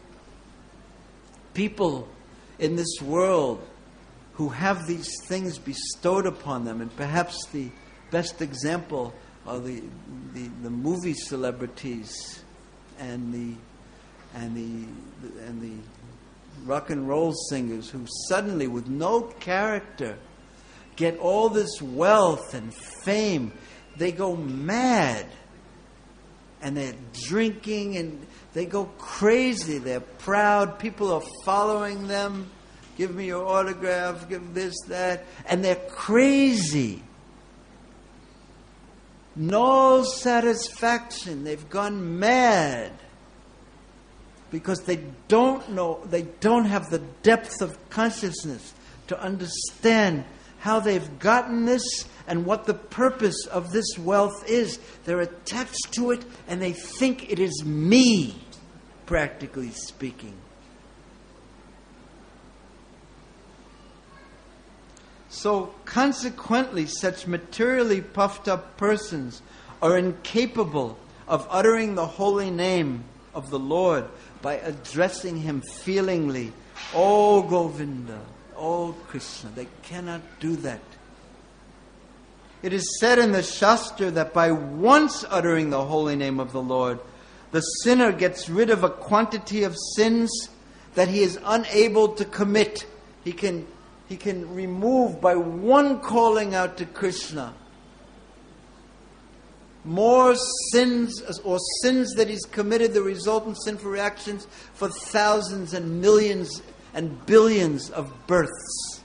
people in this world who have these things bestowed upon them, and perhaps the best example are the the, the movie celebrities and the and the and the rock and roll singers who suddenly, with no character, get all this wealth and fame. They go mad. And they're drinking and they go crazy. They're proud. People are following them. Give me your autograph. Give this, that. And they're crazy. No satisfaction. They've gone mad. because they don't know, they don't have the depth of consciousness to understand how they've gotten this and what the purpose of this wealth is. They're attached to it and they think it is me, practically speaking. So consequently, such materially puffed up persons are incapable of uttering the holy name of the Lord by addressing Him feelingly, "Oh Govinda, oh Krishna." They cannot do that. It is said in the Shastra that by once uttering the holy name of the Lord, the sinner gets rid of a quantity of sins that he is unable to commit. He can, he can remove by one calling out to Krishna more sins or sins that he's committed, the resultant sinful reactions for thousands and millions and billions of births.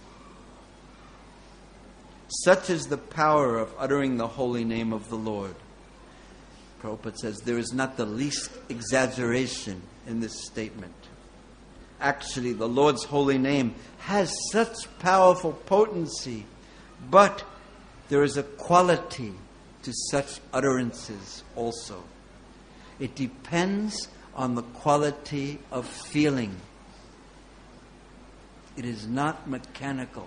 Such is the power of uttering the holy name of the Lord. Prabhupada says there is not the least exaggeration in this statement. Actually, the Lord's holy name has such powerful potency, but there is a quality to such utterances also. It depends on the quality of feeling. It is not mechanical.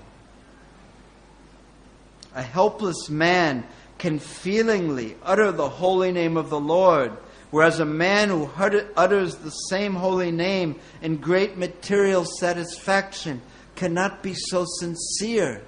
A helpless man can feelingly utter the holy name of the Lord, whereas a man who utters the same holy name in great material satisfaction cannot be so sincere.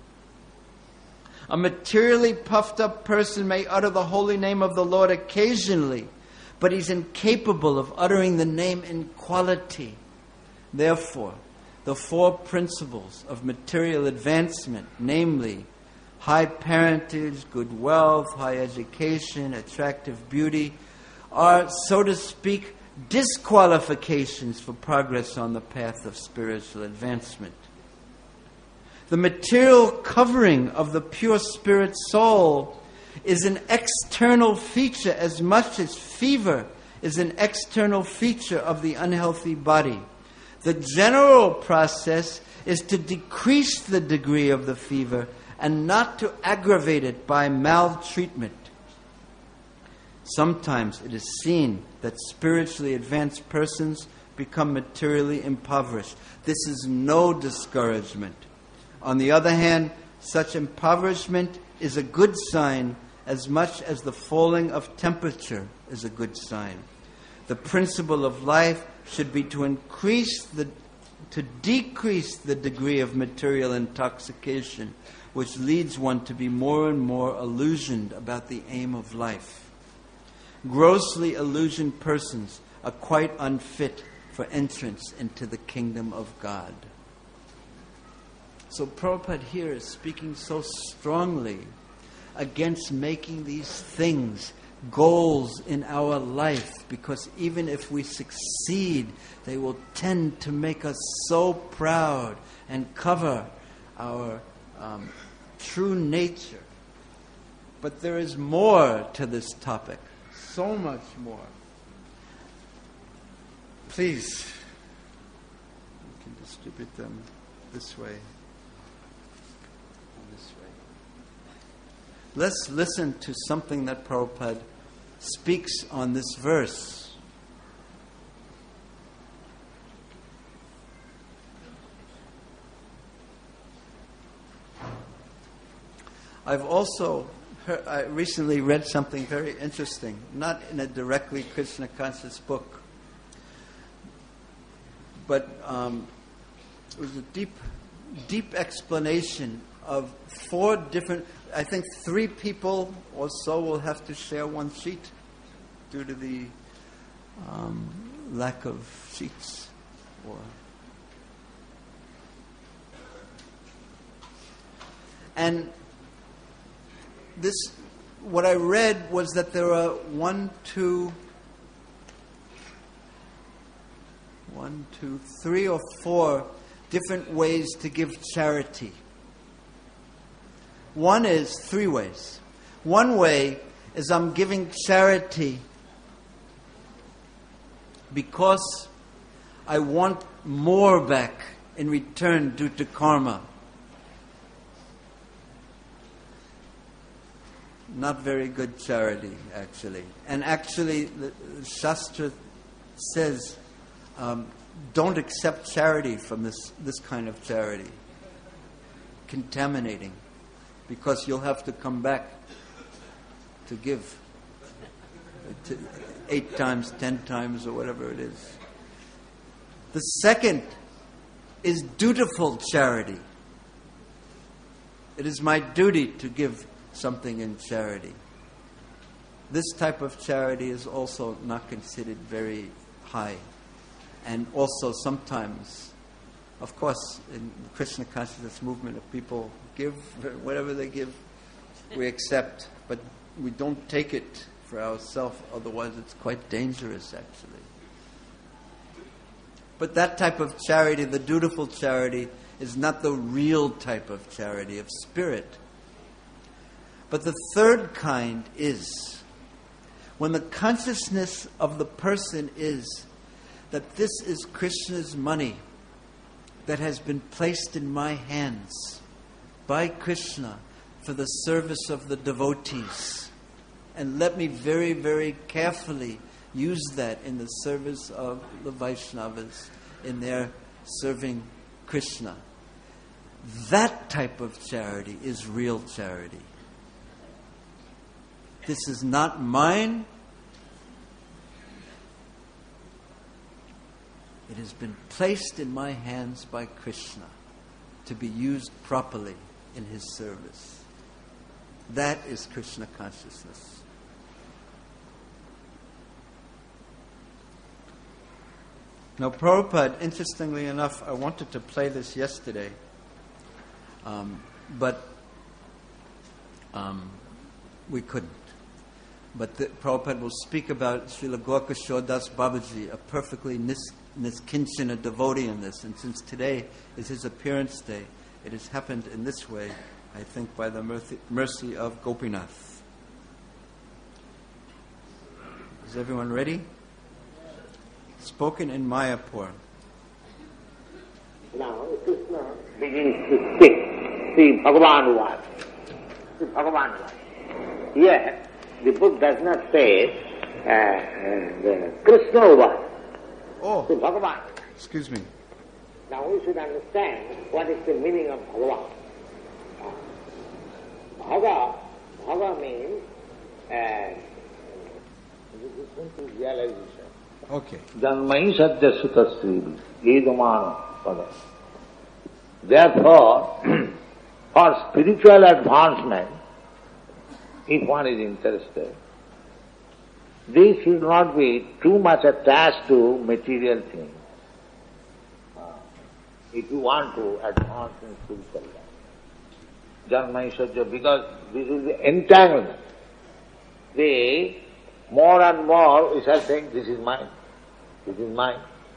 A materially puffed up person may utter the holy name of the Lord occasionally, but he's incapable of uttering the name in quality. Therefore, the four principles of material advancement, namely high parentage, good wealth, high education, attractive beauty, are, so to speak, disqualifications for progress on the path of spiritual advancement. The material covering of the pure spirit soul is an external feature as much as fever is an external feature of the unhealthy body. The general process is to decrease the degree of the fever and not to aggravate it by maltreatment. Sometimes it is seen that spiritually advanced persons become materially impoverished. This is no discouragement. On the other hand, such impoverishment is a good sign as much as the falling of temperature is a good sign. The principle of life should be to increase the, to decrease the degree of material intoxication, which leads one to be more and more illusioned about the aim of life. Grossly illusioned persons are quite unfit for entrance into the kingdom of God. So Prabhupada here is speaking so strongly against making these things goals in our life, because even if we succeed, they will tend to make us so proud and cover our um, true nature. But there is more to this topic, so much more. Please, you can distribute them this way. Let's listen to something that Prabhupada speaks on this verse. I've also heard, I recently read something very interesting, not in a directly Krishna conscious book, but um, it was a deep, deep explanation of four different, I think three people or so will have to share one sheet due to the um, lack of sheets. Or and this, what I read was that there are one, two, one, two, three or four different ways to give charity. One is three ways. One way is I'm giving charity because I want more back in return due to karma. Not very good charity, actually. And actually, the Shastra says, um, don't accept charity from this, this kind of charity. Contaminating. Because you'll have to come back to give. To eight times, ten times, or whatever it is. The second is dutiful charity. It is my duty to give something in charity. This type of charity is also not considered very high. And also sometimes, of course, in the Krishna consciousness movement, if people give whatever they give, we accept. But we don't take it for ourselves, otherwise it's quite dangerous, actually. But that type of charity, the dutiful charity, is not the real type of charity, of spirit. But the third kind is when the consciousness of the person is that this is Krishna's money that has been placed in my hands by Krishna for the service of the devotees. And let me very, very carefully use that in the service of the Vaishnavas in their serving Krishna. That type of charity is real charity. This is not mine. It has been placed in my hands by Krishna to be used properly in his service. That is Krishna consciousness. Now, Prabhupada, interestingly enough, I wanted to play this yesterday, um, but um, we couldn't. But the, Prabhupada will speak about Srila Gorkashore Das Babaji, a perfectly nis, niskinchana devotee in this. And since today is his appearance day, it has happened in this way, I think, by the mercy, mercy of Gopinath. Is everyone ready? Spoken in Mayapur. Now Krishna begins to speak. See, Bhagavan was. See, Bhagavan was. Here, the book does not say uh, uh, Krishna was. Oh. See, Bhagavan. Excuse me. Now we should understand what is the meaning of Bhagavan. Bhaga, Bhaga means uh, simple realization. Okay. Janmai sadya sutasri edamana pada. Therefore, for spiritual advancement, if one is interested, this should not be too much attached to material things. If you want to advance in spiritual life. Janmai sadya, because this is the entanglement. The more and more we shall think, this is mine, this is mine.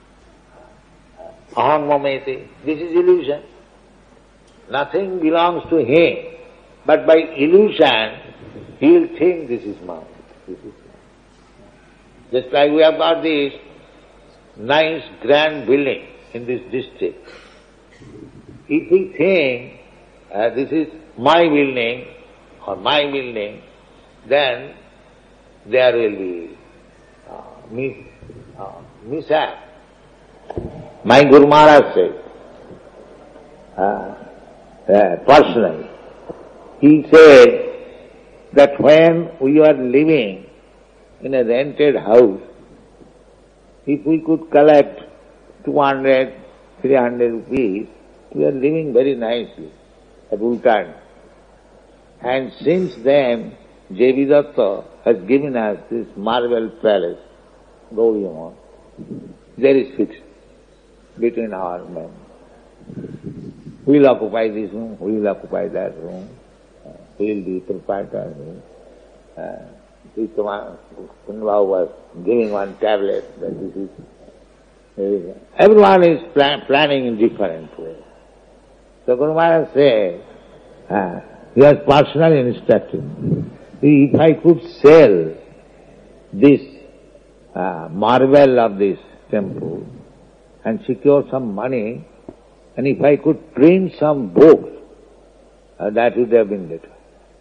Aham mameti, this is illusion. Nothing belongs to him, but by illusion he will think this is mine, this is mine. Just like we have got this nice grand building in this district. If we think uh, this is my building or my building, then there will be uh, mis, uh, mishap. My Guru Maharaj said, uh, uh, personally, he said that when we are living in a rented house, if we could collect two hundred, three hundred rupees, we are living very nicely at Ultan. And since then, J V Datta has given us this marble palace, Gauriya. There is fixed between our men. We will occupy this room, we will occupy that room, uh, we will be proprietor. Uh, Kundva was giving one tablet that this is. Uh, everyone is plan, planning in different ways. So Guru Maharaj said, uh, he was personally instructed. If I could sell this uh, marble of this temple and secure some money, and if I could print some books, uh, that would have been better.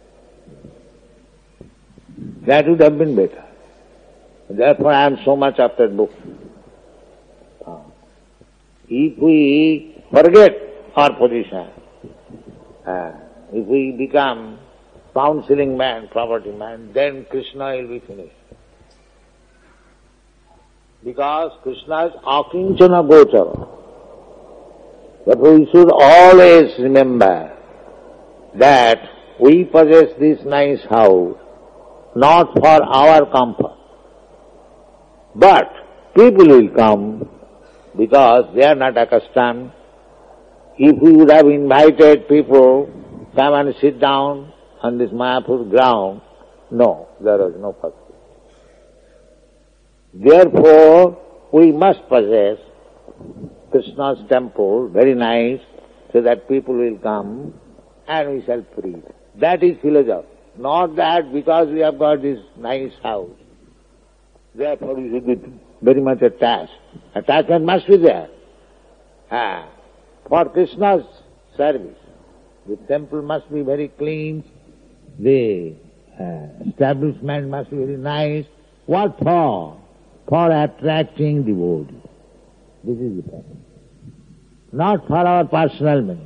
That would have been better. Therefore I am so much after books. Uh, if we forget our position, uh, if we become pound-selling man, property man, then Krishna will be finished. Because Krishna is akinchana gochara. Therefore we should always remember that we possess this nice house not for our comfort, but people will come because they are not accustomed. If we would have invited people, come and sit down on this Mayapur ground, no, there was no possibility. Therefore, we must possess Krishna's temple, very nice, so that people will come and we shall preach. That is philosophy. Not that because we have got this nice house, therefore we should be very much attached. Attachment must be there. Ah, for Krishna's service, the temple must be very clean, the uh, establishment must be very nice. What for? For attracting devotees. This is the point. Not for our personal meaning.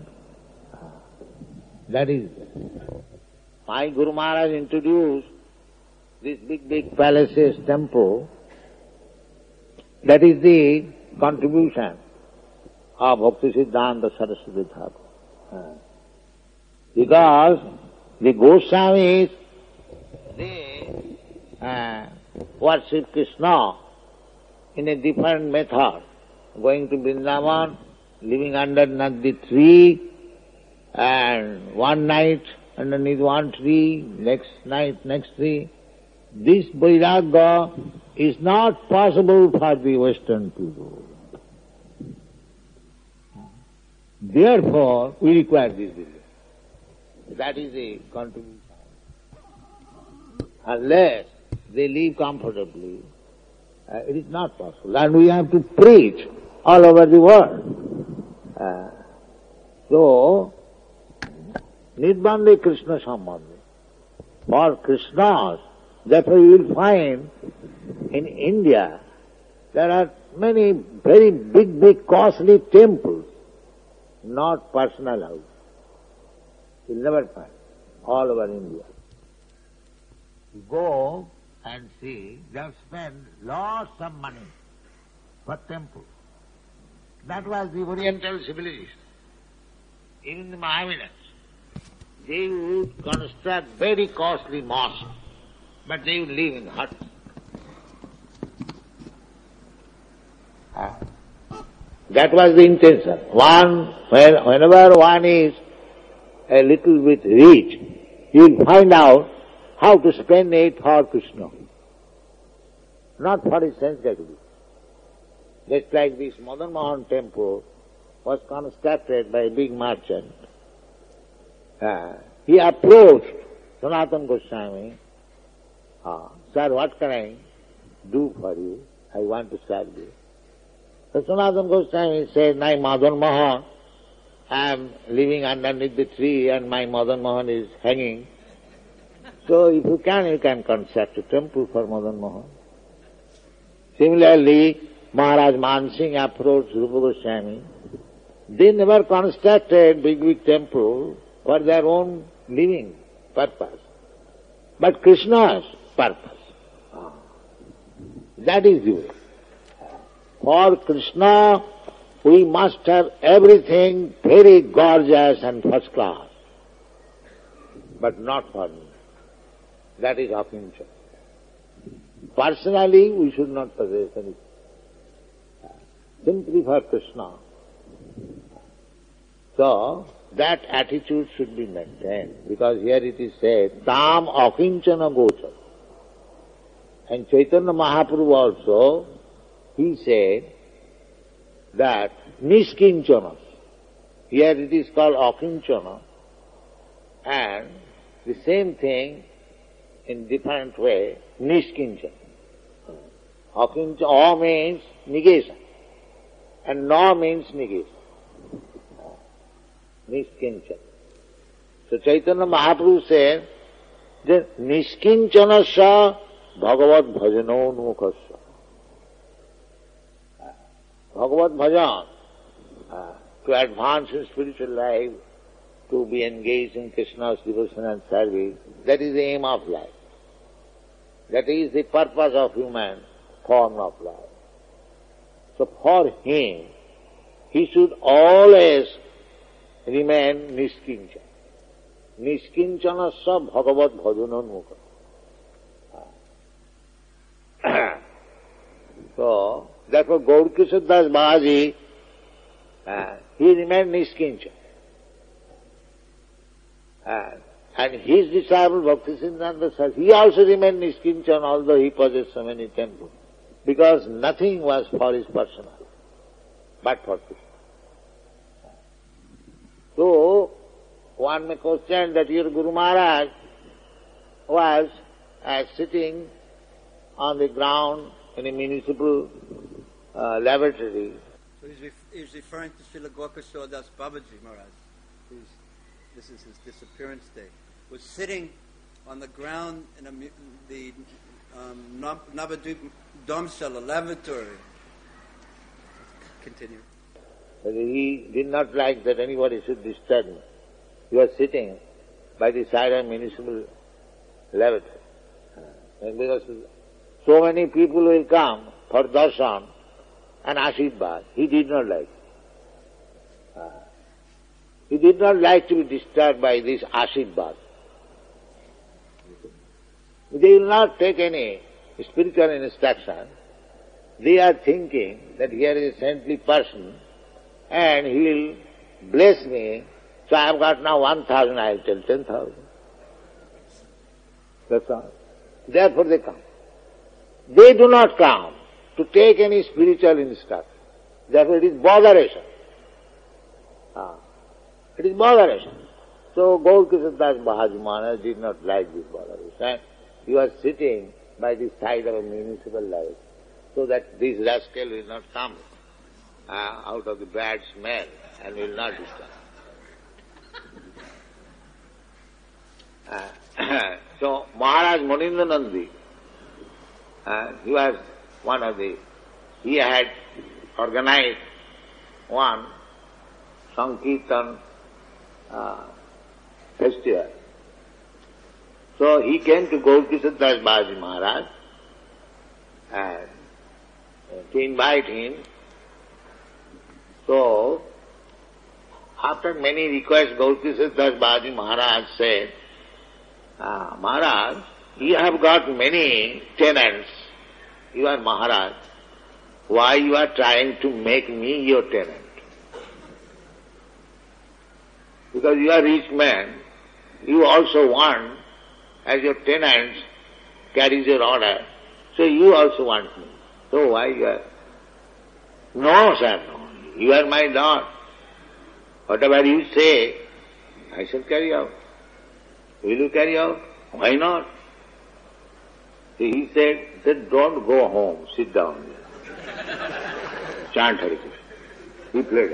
That is, my Guru Maharaj introduced this big, big palaces, temple. That is the contribution of Bhakti Siddhanta Saraswati Thakur. Because the Goswamis, they uh, worship Krishna in a different method, going to Vrindavan, living under the tree, and one night underneath one tree, next night next tree. This vairagya is not possible for the Western people. Therefore, we require this belief. That is the contribution. Unless they live comfortably, uh, it is not possible. And we have to preach all over the world. Uh, so, Nirbandhe Krishna Sambandhe. For Krishna's, therefore you will find in India there are many very big, big, costly temples, not personal houses. You'll never find all over India. You go and see, they have spent lots of money for temples. That was the Oriental civilization. Even the Mohammedans, they would construct very costly mosques, but they would live in huts. That was the intention. One, when, whenever one is a little bit rich, he will find out how to spend it for Krishna, not for his sense gratification. Just like this Madan Mohan temple was constructed by a big merchant. Uh, he approached Sanatana Goswami, uh, Sir, what can I do for you? I want to serve you. So Sanatana Goswami said, my Madan Mohan, I am living underneath the tree and my Madan Mohan is hanging. So if you can, you can construct a temple for Madan Mohan. Similarly, Maharaj Mansingh approached Rupa Goswami. They never constructed big, big temple for their own living purpose, but Krishna's purpose. That is the way. For Krishna, we must have everything very gorgeous and first class, but not for me. That is akinchana. Personally, we should not possess anything. Simply for Krishna. So, that attitude should be maintained, because here it is said, Tam akinchana gochara. And Chaitanya Mahaprabhu also, he said that niskinchana. Here it is called akinchana, and the same thing in different way, niskinchana. Akinchana, A means negation, And na means negation. Niskinchana. So Chaitanya Mahaprabhu said that Niskinchana Bhagavad Bhajano Nukasya. Bhagavad Bhajan, uh, to advance in spiritual life, to be engaged in Krishna's devotion and service, that is the aim of life. That is the purpose of human form of life. So for him, he should always remain Niskinchana. Niskinchana sa Bhagavad Bhajanonmukha. So, therefore Gaurkishore Das Babaji, uh, he remained Niskinchana. Uh, and his disciple Bhaktisiddhanta Saraswati, he also remained Niskinchana, although he possessed so many temples, because nothing was for his personal, but for Krishna. So, one may question that your Guru Maharaj was uh, sitting on the ground in a municipal uh, lavatory. So he's, ref- he's referring to Srila Gaurkishore Das Babaji Maharaj, who's, this is his disappearance day, was sitting on the ground in a, mu- the um, Nab- Navadvip Dhamsala lavatory. Continue. But he did not like that anybody should disturb him. He was sitting by the side of municipal lavatory. And because so many people will come for darshan and ashirvad, he did not like. Uh, he did not like to be disturbed by this ashirvad. They will not take any spiritual instruction. They are thinking that here is a saintly person and he will bless me, so I have got now one thousand, I will tell ten thousand. That's all. Therefore they come. They do not come to take any spiritual instruction. Therefore it is botheration. Ah. It is botheration. So Gaurkishore Das Babaji Maharaj did not like this botheration. He was sitting by the side of a municipal lavatory, so that this rascal will not come uh, out of the bad smell and will not disturb. Uh, so Maharaj Moninda Nandi, uh, he was one of the, he had organized one Sankirtan uh, festival. So he came to Gaurkishore Das Babaji Maharaj and to invite him. So, after many requests, Gaurkishore Das Babaji Maharaj said, ah, Maharaj, you have got many tenants. You are Maharaj. Why you are trying to make me your tenant? Because you are rich man, you also want, as your tenants carries your order, so you also want me. So why you are? No, sir, no. You are my Lord. Whatever you say, I shall carry out. Will you carry out? Why not? So he said, he said, don't go home, sit down here. Chant Hare Krishna. He played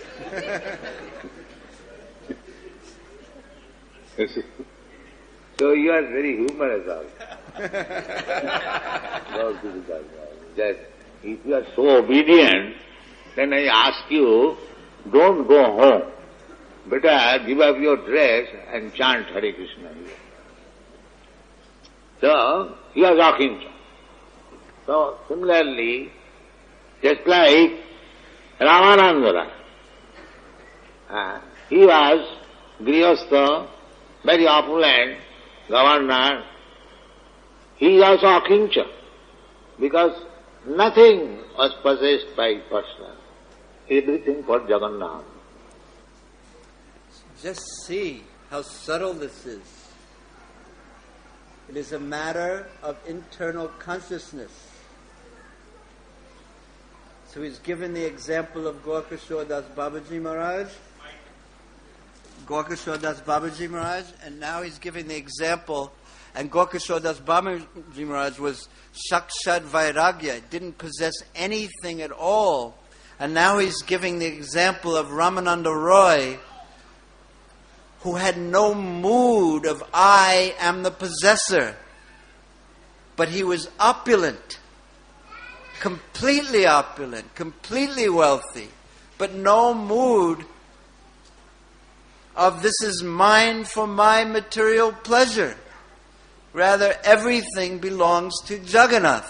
it. So you are very humorous also. That if you are so obedient, then I ask you, don't go home. Better give up your dress and chant Hare Krishna. So, he was walking. So, similarly, just like Ramananda, uh, he was Grihastha, very opulent governor. He is also Akincha, because nothing was possessed by personal. Everything for Jagannath. Just see how subtle this is. It is a matter of internal consciousness. So he's given the example of Gaurkishore Das Babaji Maharaj. Gaurkishore Das Babaji Maharaj, and now he's giving the example, and Gaurkishore Das Babaji Maharaj was Sakshat Vairagya, didn't possess anything at all And now he's giving the example of Ramananda Roy, who had no mood of I am the possessor, but he was opulent, completely opulent, completely wealthy, but no mood of this is mine for my material pleasure. Rather, everything belongs to Jagannath.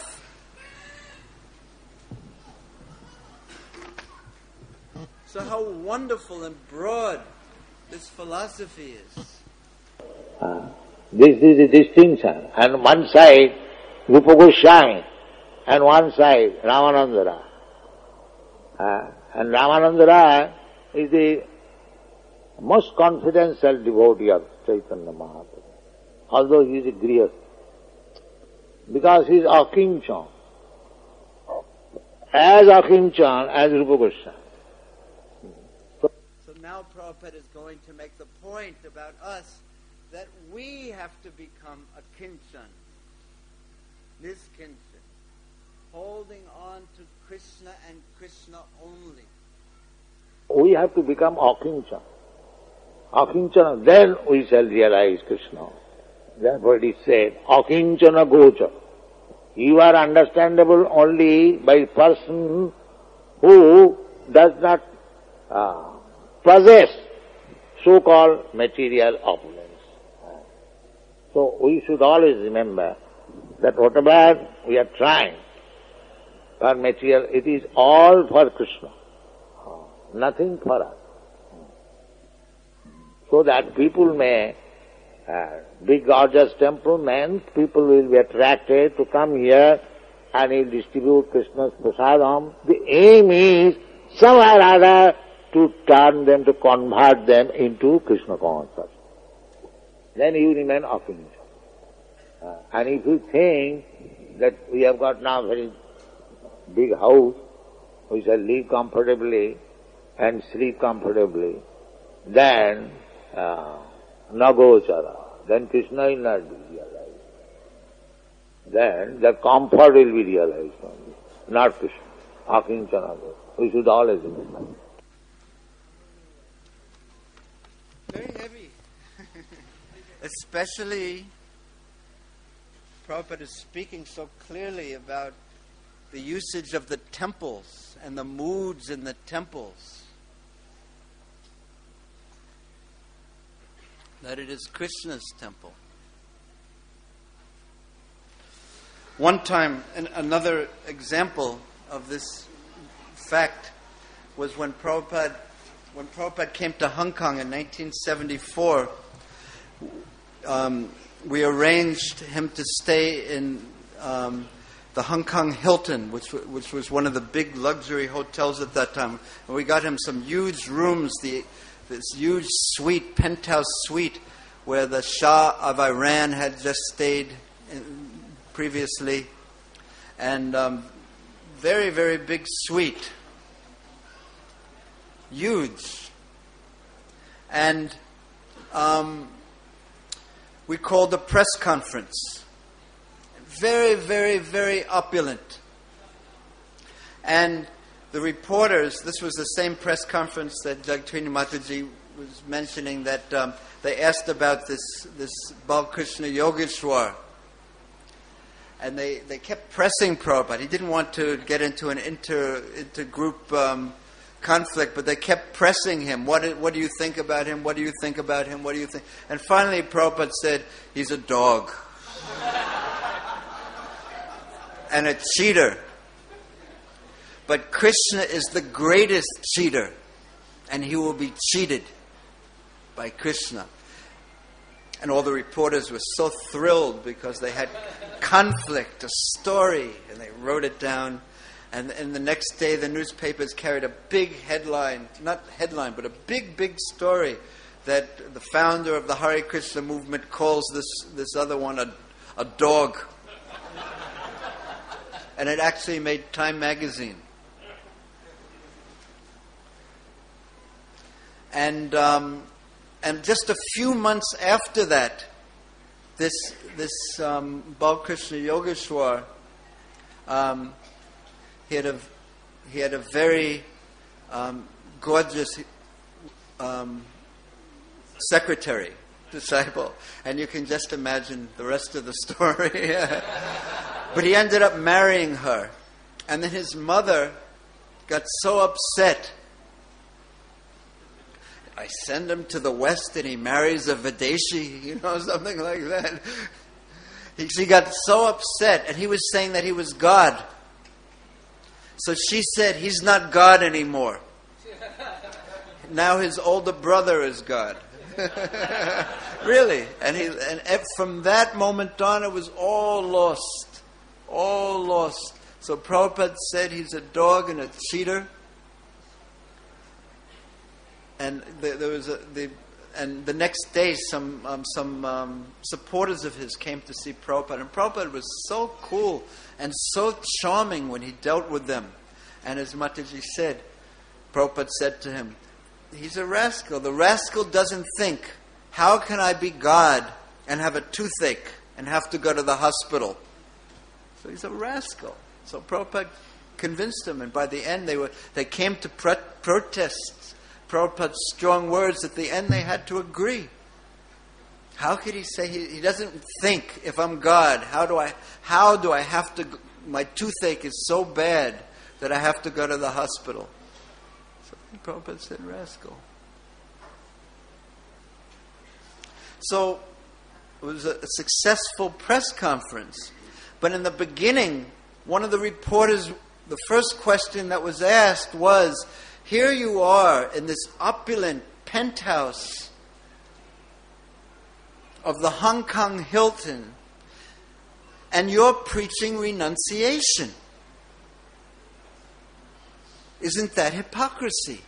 So how wonderful and broad this philosophy is. Uh, this is the distinction. And one side, Rupa Goswami, and one side, Ramananda. Uh, and Ramananda is the most confidential devotee of Chaitanya Mahaprabhu, although he is a grihastha, because he is akinchan, as akinchan as Rupa Goswami. So, so now Prabhupada is going to make the point about us that we have to become akinchan, niskinchan, holding on to Krishna and Krishna only. We have to become akinchan. Akinchana, then we shall realize Krishna. Therefore it is said, Akinchana gocha. You are understandable only by person who does not uh, possess so-called material opulence. So we should always remember that whatever we are trying for material, it is all for Krishna, nothing for us. So that people may, uh, big gorgeous temple means people will be attracted to come here and he'll distribute Krishna's prasadam. The aim is somehow or other to turn them, to convert them into Krishna consciousness. Then you remain akincha. Uh, and if you think that we have got now a very big house, we shall live comfortably and sleep comfortably, then Uh, nagochara, then Krishna will not be realized. Then the comfort will be realized only, not Krishna. Akinchana. We should always remember. Very heavy. Especially, Prabhupada is speaking so clearly about the usage of the temples and the moods in the temples. That it is Krishna's temple. One time, an, another example of this fact was when Prabhupada, when Prabhupada came to Hong Kong in nineteen seventy-four, um, we arranged him to stay in um, the Hong Kong Hilton, which which was one of the big luxury hotels at that time. And we got him some huge rooms, the this huge suite, penthouse suite, where the Shah of Iran had just stayed in, previously, and um, very, very big suite, huge. And um, we called a press conference. Very, very, very opulent. And the reporters, this was the same press conference that Jagtrini Mataji was mentioning, that um, they asked about this this Balkrishna Yogeshwar. And they, they kept pressing Prabhupada. He didn't want to get into an inter intergroup um, conflict, but they kept pressing him. What, what do you think about him? What do you think about him? What do you think? And finally Prabhupada said, he's a dog. And a cheater. But Krishna is the greatest cheater, and he will be cheated by Krishna. And all the reporters were so thrilled because they had conflict, a story, and they wrote it down. And, and the next day the newspapers carried a big headline, not headline, but a big, big story that the founder of the Hare Krishna movement calls this, this other one a, a dog. And it actually made Time magazine. And um, and just a few months after that, this this um, Balkrishna Yogeshwar, um, he had a he had a very um, gorgeous um, secretary, disciple. And you can just imagine the rest of the story. But he ended up marrying her. And then his mother got so upset. I send him to the West and he marries a Videshi, you know, something like that. He, she got so upset, and he was saying that he was God. So she said, he's not God anymore. Now his older brother is God. Really. And he, and from that moment on, it was all lost. All lost. So Prabhupada said he's a dog and a cheater. And the, there was a, the, and the next day, some um, some um, supporters of his came to see Prabhupada, and Prabhupada was so cool and so charming when he dealt with them. And as much as he said, Prabhupada said to him, "He's a rascal. The rascal doesn't think, how can I be God and have a toothache and have to go to the hospital?" So he's a rascal. So Prabhupada convinced him, and by the end, they were they came to pro- protest. Prabhupada's strong words. At the end, they had to agree. How could he say he, he doesn't think, if I'm God, how do I how do I have to? My toothache is so bad that I have to go to the hospital. So Prabhupada said, "Rascal." So it was a, a successful press conference, but in the beginning, one of the reporters, the first question that was asked was, here you are in this opulent penthouse of the Hong Kong Hilton, and you're preaching renunciation. Isn't that hypocrisy?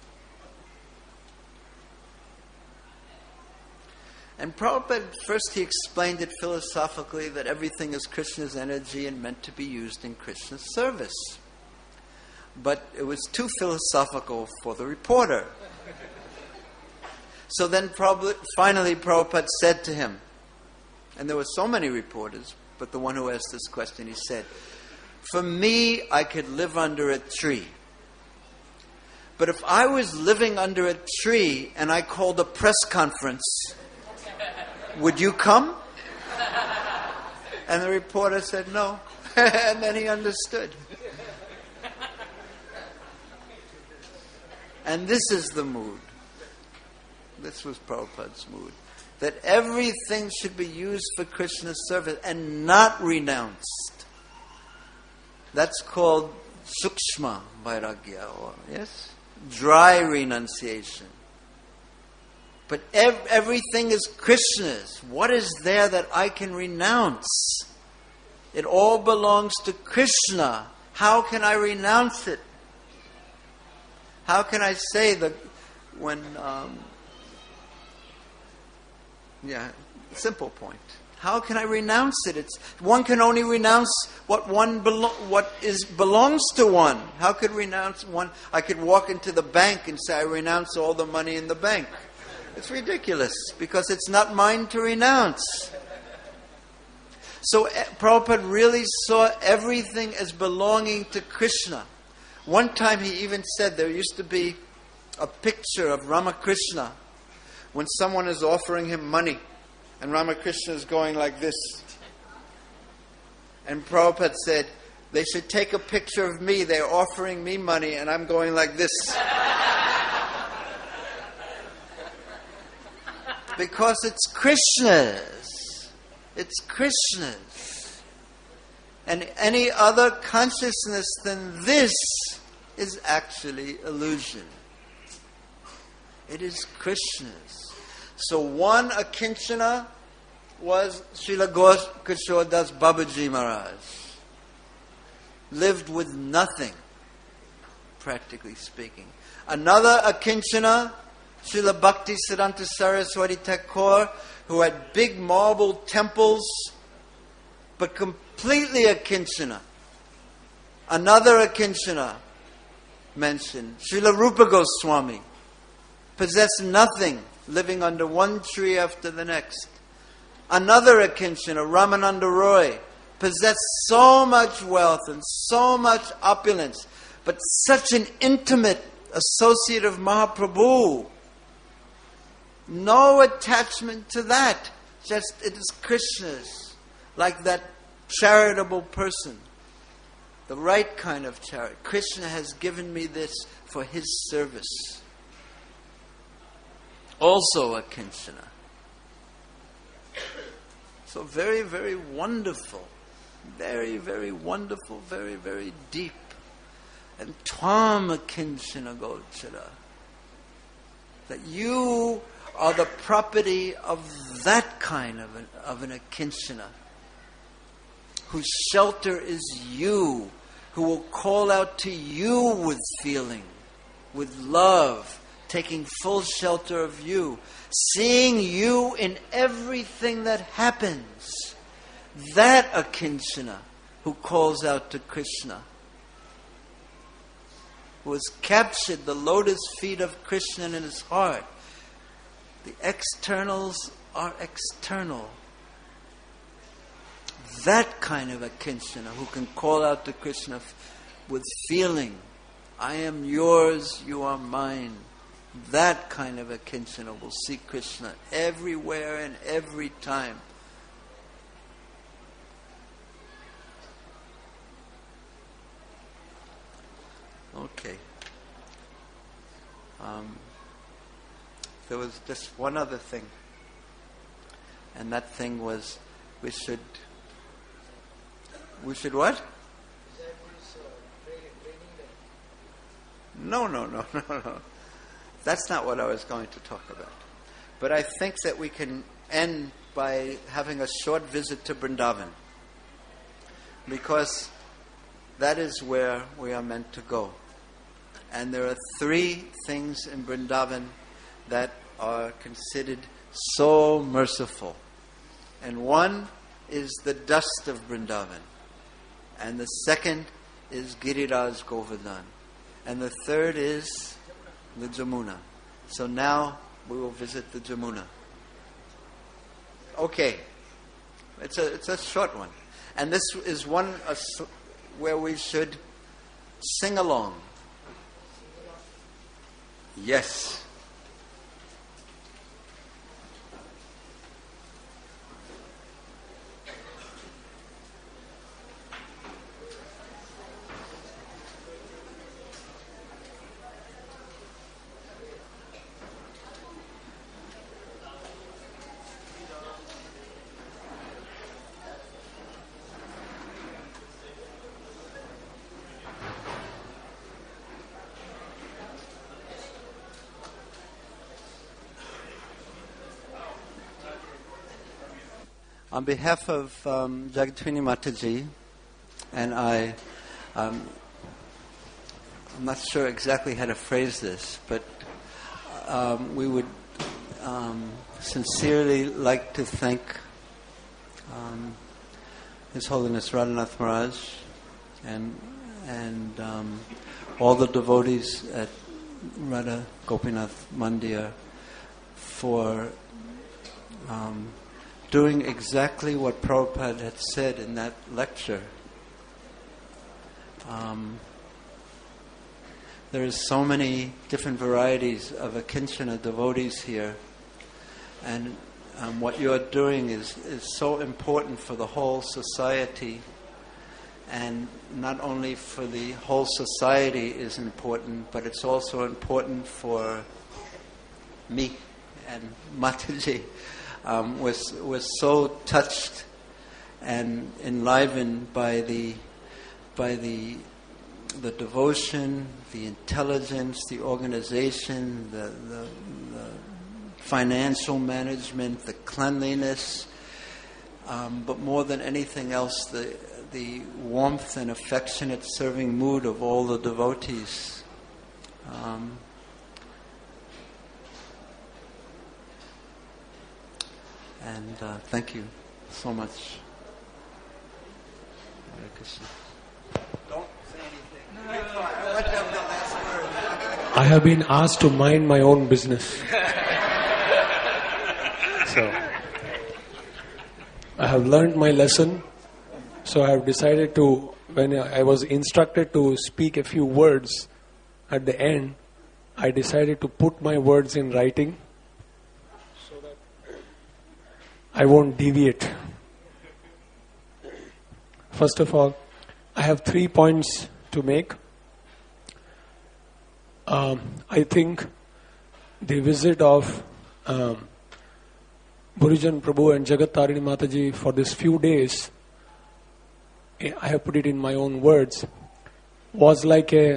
And Prabhupada, first he explained it philosophically that everything is Krishna's energy and meant to be used in Krishna's service. But it was too philosophical for the reporter. So then probably, finally Prabhupada said to him, and there were so many reporters, but the one who asked this question, he said, "For me, I could live under a tree. But if I was living under a tree and I called a press conference, would you come?" And the reporter said no. And then he understood. And this is the mood. This was Prabhupada's mood. That everything should be used for Krishna's service and not renounced. That's called sukshma vairagya, or yes, dry renunciation. But ev- everything is Krishna's. What is there that I can renounce? It all belongs to Krishna. How can I renounce it? How can I say that when, um, yeah, simple point. How can I renounce it? It's one can only renounce what one belo- what is belongs to one. How could renounce one? I could walk into the bank and say I renounce all the money in the bank. It's ridiculous because it's not mine to renounce. So Prabhupada really saw everything as belonging to Krishna. One time he even said there used to be a picture of Ramakrishna when someone is offering him money and Ramakrishna is going like this. And Prabhupada said, they should take a picture of me. They're offering me money and I'm going like this. Because it's Krishna's. It's Krishna's. And any other consciousness than this is actually illusion. It is Krishna's. So one Akinchana was Srila Gaur Das Babaji Maharaj. Lived with nothing, practically speaking. Another Akinchana, Srila Bhakti Siddhanta Saraswati Thakur, who had big marble temples, but completely Akinchana. Another Akinchana mentioned, Srila Rupa Goswami, possessed nothing, living under one tree after the next. Another Akinchana, Ramananda Roy, possessed so much wealth and so much opulence, but such an intimate associate of Mahaprabhu. No attachment to that. Just it is Krishna's. Like that charitable person. The right kind of charity. Krishna has given me this for his service. Also a kinshana. So very, very wonderful. Very, very wonderful, very, very deep. And Tvam Kinshana Gochara. That you are the property of that kind of an, of an Akinshana, whose shelter is you, who will call out to you with feeling, with love, taking full shelter of you, seeing you in everything that happens. That Akinshana who calls out to Krishna, who has captured the lotus feet of Krishna in his heart. The externals are external. That kind of Akinshana who can call out to Krishna f- with feeling, I am yours, you are mine. That kind of Akinshana will see Krishna everywhere and every time. Okay. Um, there was just one other thing. And that thing was we should... We should what? No, no, no, no, no. That's not what I was going to talk about. But I think that we can end by having a short visit to Vrindavan. Because that is where we are meant to go. And there are three things in Vrindavan that are considered so merciful. And one is the dust of Vrindavan. And the second is Giriraj Govardhan. And the third is the Jamuna. So now we will visit the Jamuna. Okay. It's a, it's a short one. And this is one uh, where we should sing along. Yes. On behalf of um, Jagatrini Mataji, and I, um, I'm not sure exactly how to phrase this, but um, we would um, sincerely like to thank um, His Holiness Radhanath Maharaj and and um, all the devotees at Radha Gopinath Mandir for um, doing exactly what Prabhupada had said in that lecture. Um, there is so many different varieties of Akinchana devotees here, and um, what you're doing is, is so important for the whole society, and not only for the whole society is important, but it's also important for me and Mataji. Um, was was so touched and enlivened by the by the the devotion, the intelligence, the organization, the, the, the financial management, the cleanliness, um, but more than anything else, the the warmth and affectionate serving mood of all the devotees. Um, And uh, thank you so much. Hare Krishna. Don't say anything. No, I want to have the last word. I have been asked to mind my own business. So, I have learned my lesson. So I have decided to, when I was instructed to speak a few words at the end, I decided to put my words in writing so that I won't deviate. First of all, I have three points to make. Um, I think the visit of um, Bhurijan Prabhu and Jagat Tarini Mataji for these few days, I have put it in my own words, was like a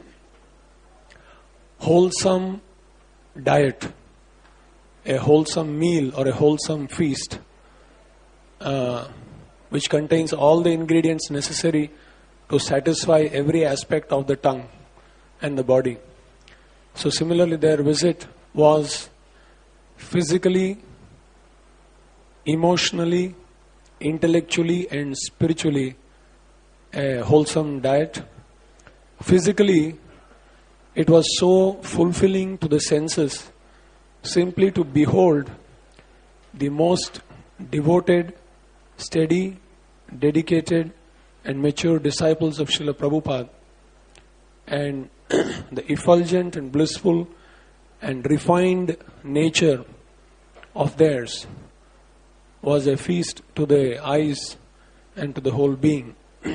wholesome diet, a wholesome meal or a wholesome feast, uh, which contains all the ingredients necessary to satisfy every aspect of the tongue and the body. So similarly, their visit was physically, emotionally, intellectually and spiritually a wholesome diet. Physically, it was so fulfilling to the senses simply to behold the most devoted, steady, dedicated and mature disciples of Srila Prabhupada, and the effulgent and blissful and refined nature of theirs was a feast to the eyes and to the whole being.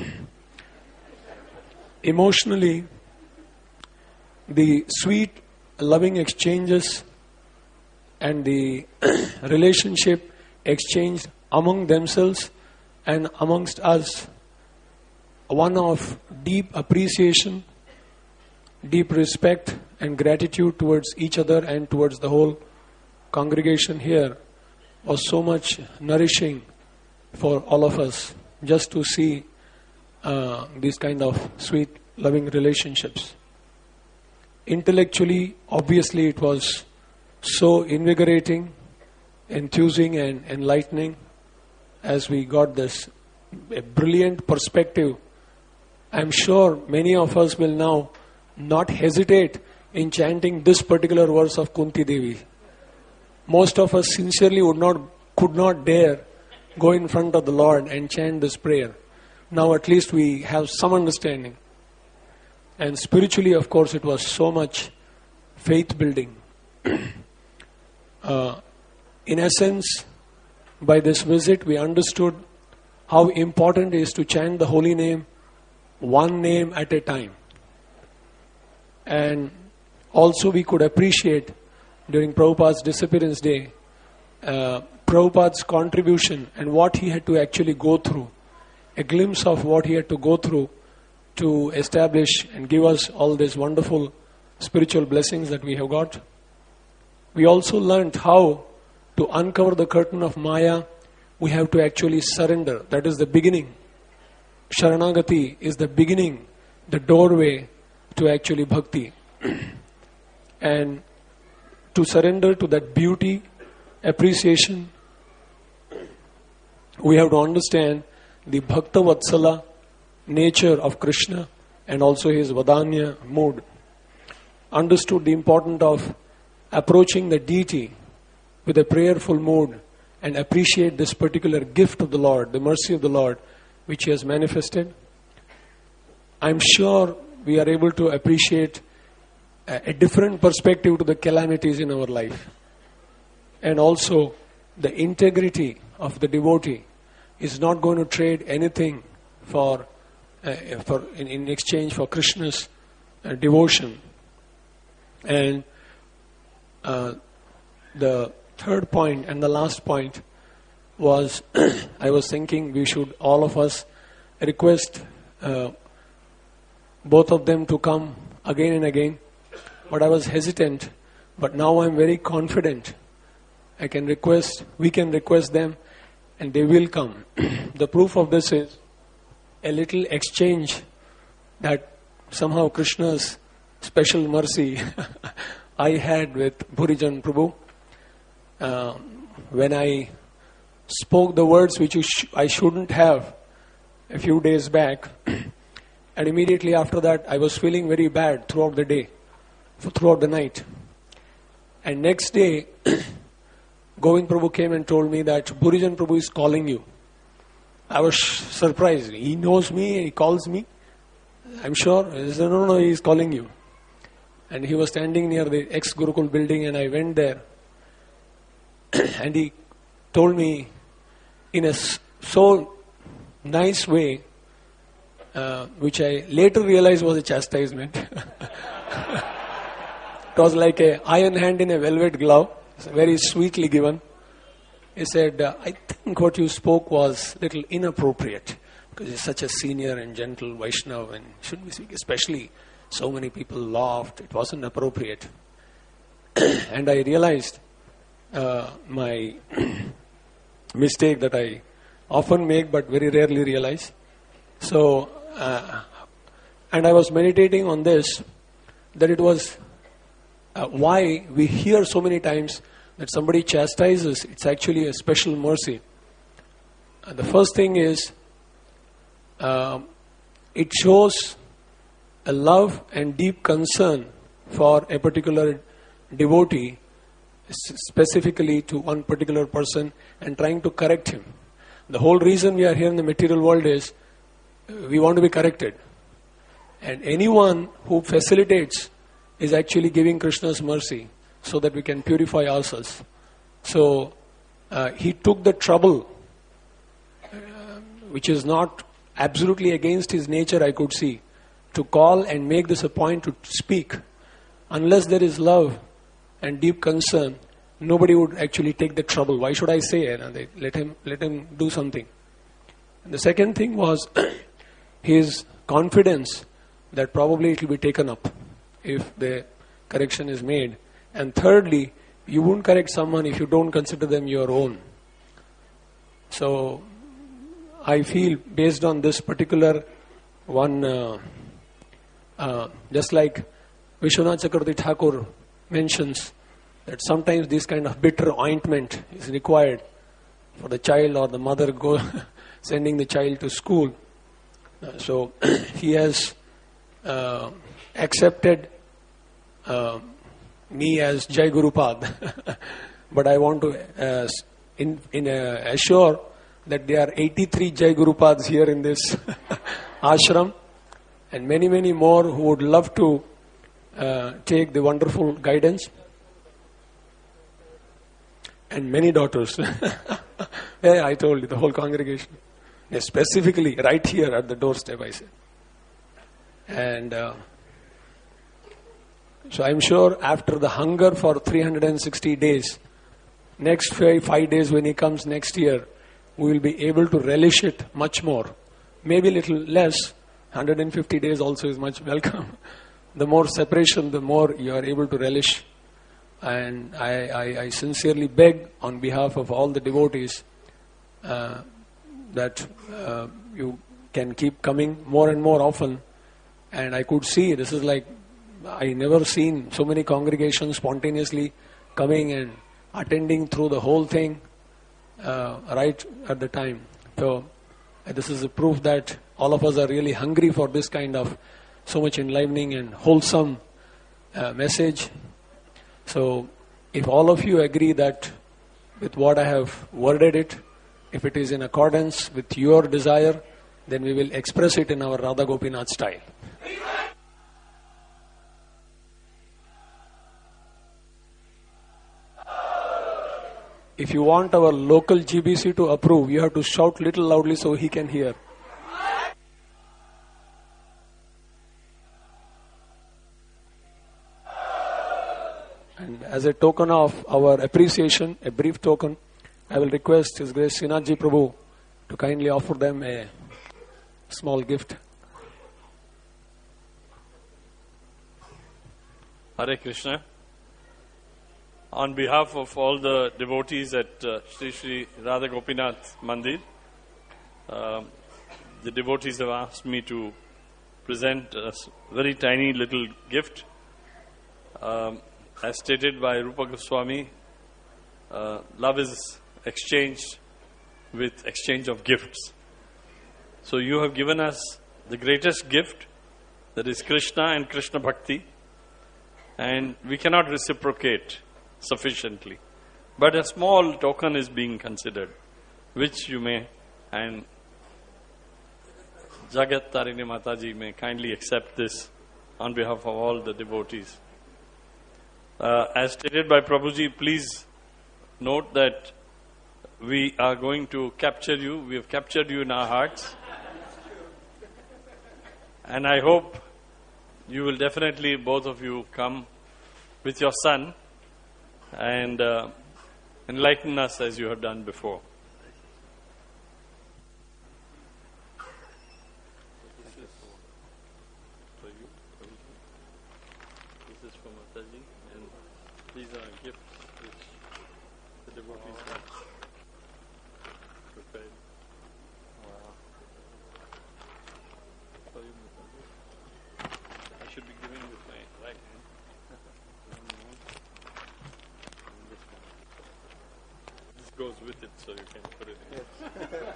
Emotionally, the sweet, loving exchanges and the relationship exchanged among themselves and amongst us, one of deep appreciation, deep respect and gratitude towards each other and towards the whole congregation here, was so much nourishing for all of us just to see uh, these kind of sweet, loving relationships. Intellectually, obviously it was so invigorating, enthusing and enlightening as we got this a brilliant perspective. I'm sure many of us will now not hesitate in chanting this particular verse of Kunti Devi. Most of us sincerely would not, could not dare go in front of the Lord and chant this prayer. Now at least we have some understanding. And spiritually, of course, it was so much faith building. uh, in essence, by this visit, we understood how important it is to chant the holy name, one name at a time. And also we could appreciate during Prabhupada's disappearance day, uh, Prabhupada's contribution and what he had to actually go through. A glimpse of what he had to go through to establish and give us all these wonderful spiritual blessings that we have got. We also learned how to uncover the curtain of Maya. We have to actually surrender. That is the beginning. Sharanagati is the beginning, the doorway to actually bhakti. And to surrender to that beauty, appreciation, we have to understand the Bhakta Vatsala nature of Krishna and also his Vadanya mood. Understood the importance of approaching the deity with a prayerful mood and appreciate this particular gift of the Lord, the mercy of the Lord, which he has manifested. I'm sure we are able to appreciate a, a different perspective to the calamities in our life. And also the integrity of the devotee is not going to trade anything for, uh, for in, in exchange for Krishna's uh, devotion. And uh, the third point and the last point was I was thinking we should all of us request uh, both of them to come again and again, but I was hesitant, but now I'm very confident. I can request, we can request them and they will come. The proof of this is a little exchange that somehow Krishna's special mercy I had with Bhurijan Prabhu. Uh, when I spoke the words which you sh- I shouldn't have a few days back, and immediately after that I was feeling very bad throughout the day, throughout the night. And next day, Govind Prabhu came and told me that Bhurijan Prabhu is calling you. I was surprised. He knows me, he calls me. I'm sure. He said, no, no, he is calling you. And he was standing near the ex-Gurukul building, and I went there. And he told me in a s- so nice way, uh, which I later realized was a chastisement. It was like a iron hand in a velvet glove, very sweetly given. He said, uh, I think what you spoke was a little inappropriate, because he's such a senior and gentle Vaishnava, and shouldn't we speak, especially so many people laughed, it wasn't appropriate. And I realized uh, my mistake that I often make but very rarely realize. So, uh, and I was meditating on this, that it was uh, why we hear so many times that somebody chastises, it's actually a special mercy. Uh, the first thing is, uh, it shows a love and deep concern for a particular devotee, specifically to one particular person, and trying to correct him. The whole reason we are here in the material world is we want to be corrected. And anyone who facilitates is actually giving Krishna's mercy so that we can purify ourselves. So uh, he took the trouble, uh, which is not absolutely against his nature, I could see, to call and make this a point to speak. Unless there is love and deep concern, nobody would actually take the trouble. Why should I say it? And they let him let him do something. And the second thing was his confidence that probably it will be taken up if the correction is made. And thirdly, you won't correct someone if you don't consider them your own. So I feel based on this particular one, uh, uh, just like Vishwanath Chakravarti Thakur mentions, that sometimes this kind of bitter ointment is required for the child or the mother go sending the child to school. Uh, so he has uh, accepted uh, me as Jai Gurupad, but I want to uh, in, in, uh, assure that there are eighty-three Jai Gurupads here in this ashram, and many, many more who would love to uh, take the wonderful guidance. And many daughters. Yeah, I told you, the whole congregation. Yeah, specifically, right here at the doorstep, I said. And uh, so I'm sure after the hunger for three hundred sixty days, next five, five days when he comes next year, we will be able to relish it much more. Maybe a little less. one hundred fifty days also is much welcome. The more separation, the more you are able to relish. And I, I, I sincerely beg on behalf of all the devotees uh, that uh, you can keep coming more and more often. And I could see, this is like, I never seen so many congregations spontaneously coming and attending through the whole thing uh, right at the time. So uh, this is a proof that all of us are really hungry for this kind of so much enlivening and wholesome uh, message. So, if all of you agree that with what I have worded it, if it is in accordance with your desire, then we will express it in our Radha Gopinath style. If you want our local G B C to approve, you have to shout little loudly so he can hear. And as a token of our appreciation, a brief token, I will request His Grace Srinathji Prabhu to kindly offer them a small gift. Hare Krishna. On behalf of all the devotees at uh, Sri Sri Radha Gopinath Mandir, um, the devotees have asked me to present a very tiny little gift. Um, as stated by Rupa Goswami, uh, love is exchanged with exchange of gifts. So you have given us the greatest gift, that is Krishna and Krishna Bhakti, and we cannot reciprocate sufficiently. But a small token is being considered, which you may, and Jagat Tarini Mataji may kindly accept this on behalf of all the devotees. Uh, as stated by Prabhuji, please note that we are going to capture you. We have captured you in our hearts. And I hope you will definitely, both of you, come with your son and uh, enlighten us as you have done before. This is for you, this is for Mataji, and these are gifts which the devotees have prepared. For you, Mataji. I should be giving with my right hand. This goes with it, so you can put it in. Yes.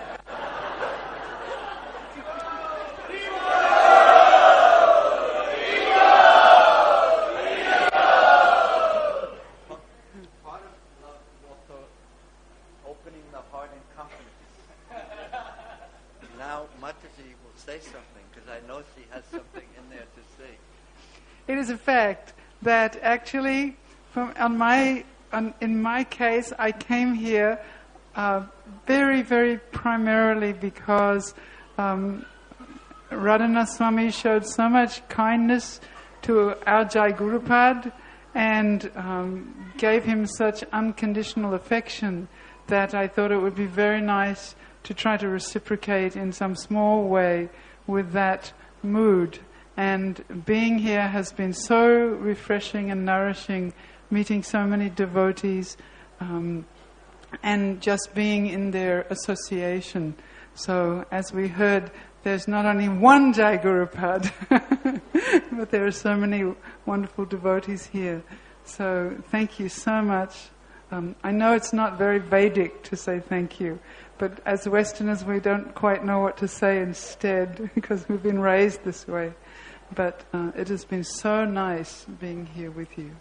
Part of love is also opening the heart and confidence. Now Mataji will say something, because I know she has something in there to say. It is a fact that actually, from on my on, in my case, I came here uh, very, very primarily because um, Radhanath Swami showed so much kindness to our Jai Gurupad and um, gave him such unconditional affection that I thought it would be very nice to try to reciprocate in some small way with that mood. And being here has been so refreshing and nourishing, meeting so many devotees, um, and just being in their association. So, as we heard, there's not only one Jai Gurupad, but there are so many wonderful devotees here. So, thank you so much. Um, I know it's not very Vedic to say thank you, but as Westerners we don't quite know what to say instead because we've been raised this way. But uh, it has been so nice being here with you.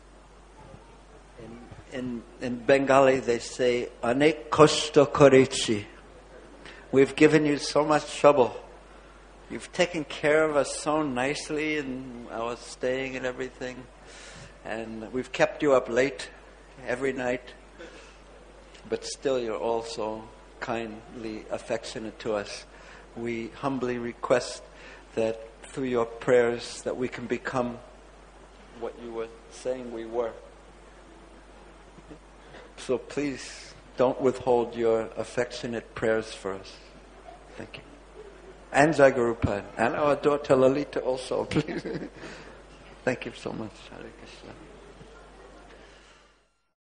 In, in, in Bengali they say, Anek kosto korechi. We've given you so much trouble. You've taken care of us so nicely in our staying and everything. And we've kept you up late every night. But still you're also kindly affectionate to us. We humbly request that through your prayers that we can become what you were saying we were. So please don't withhold your affectionate prayers for us. Thank you. And Jai Gurupad. And our daughter Lalita also, please. Thank you so much. Hare Krishna.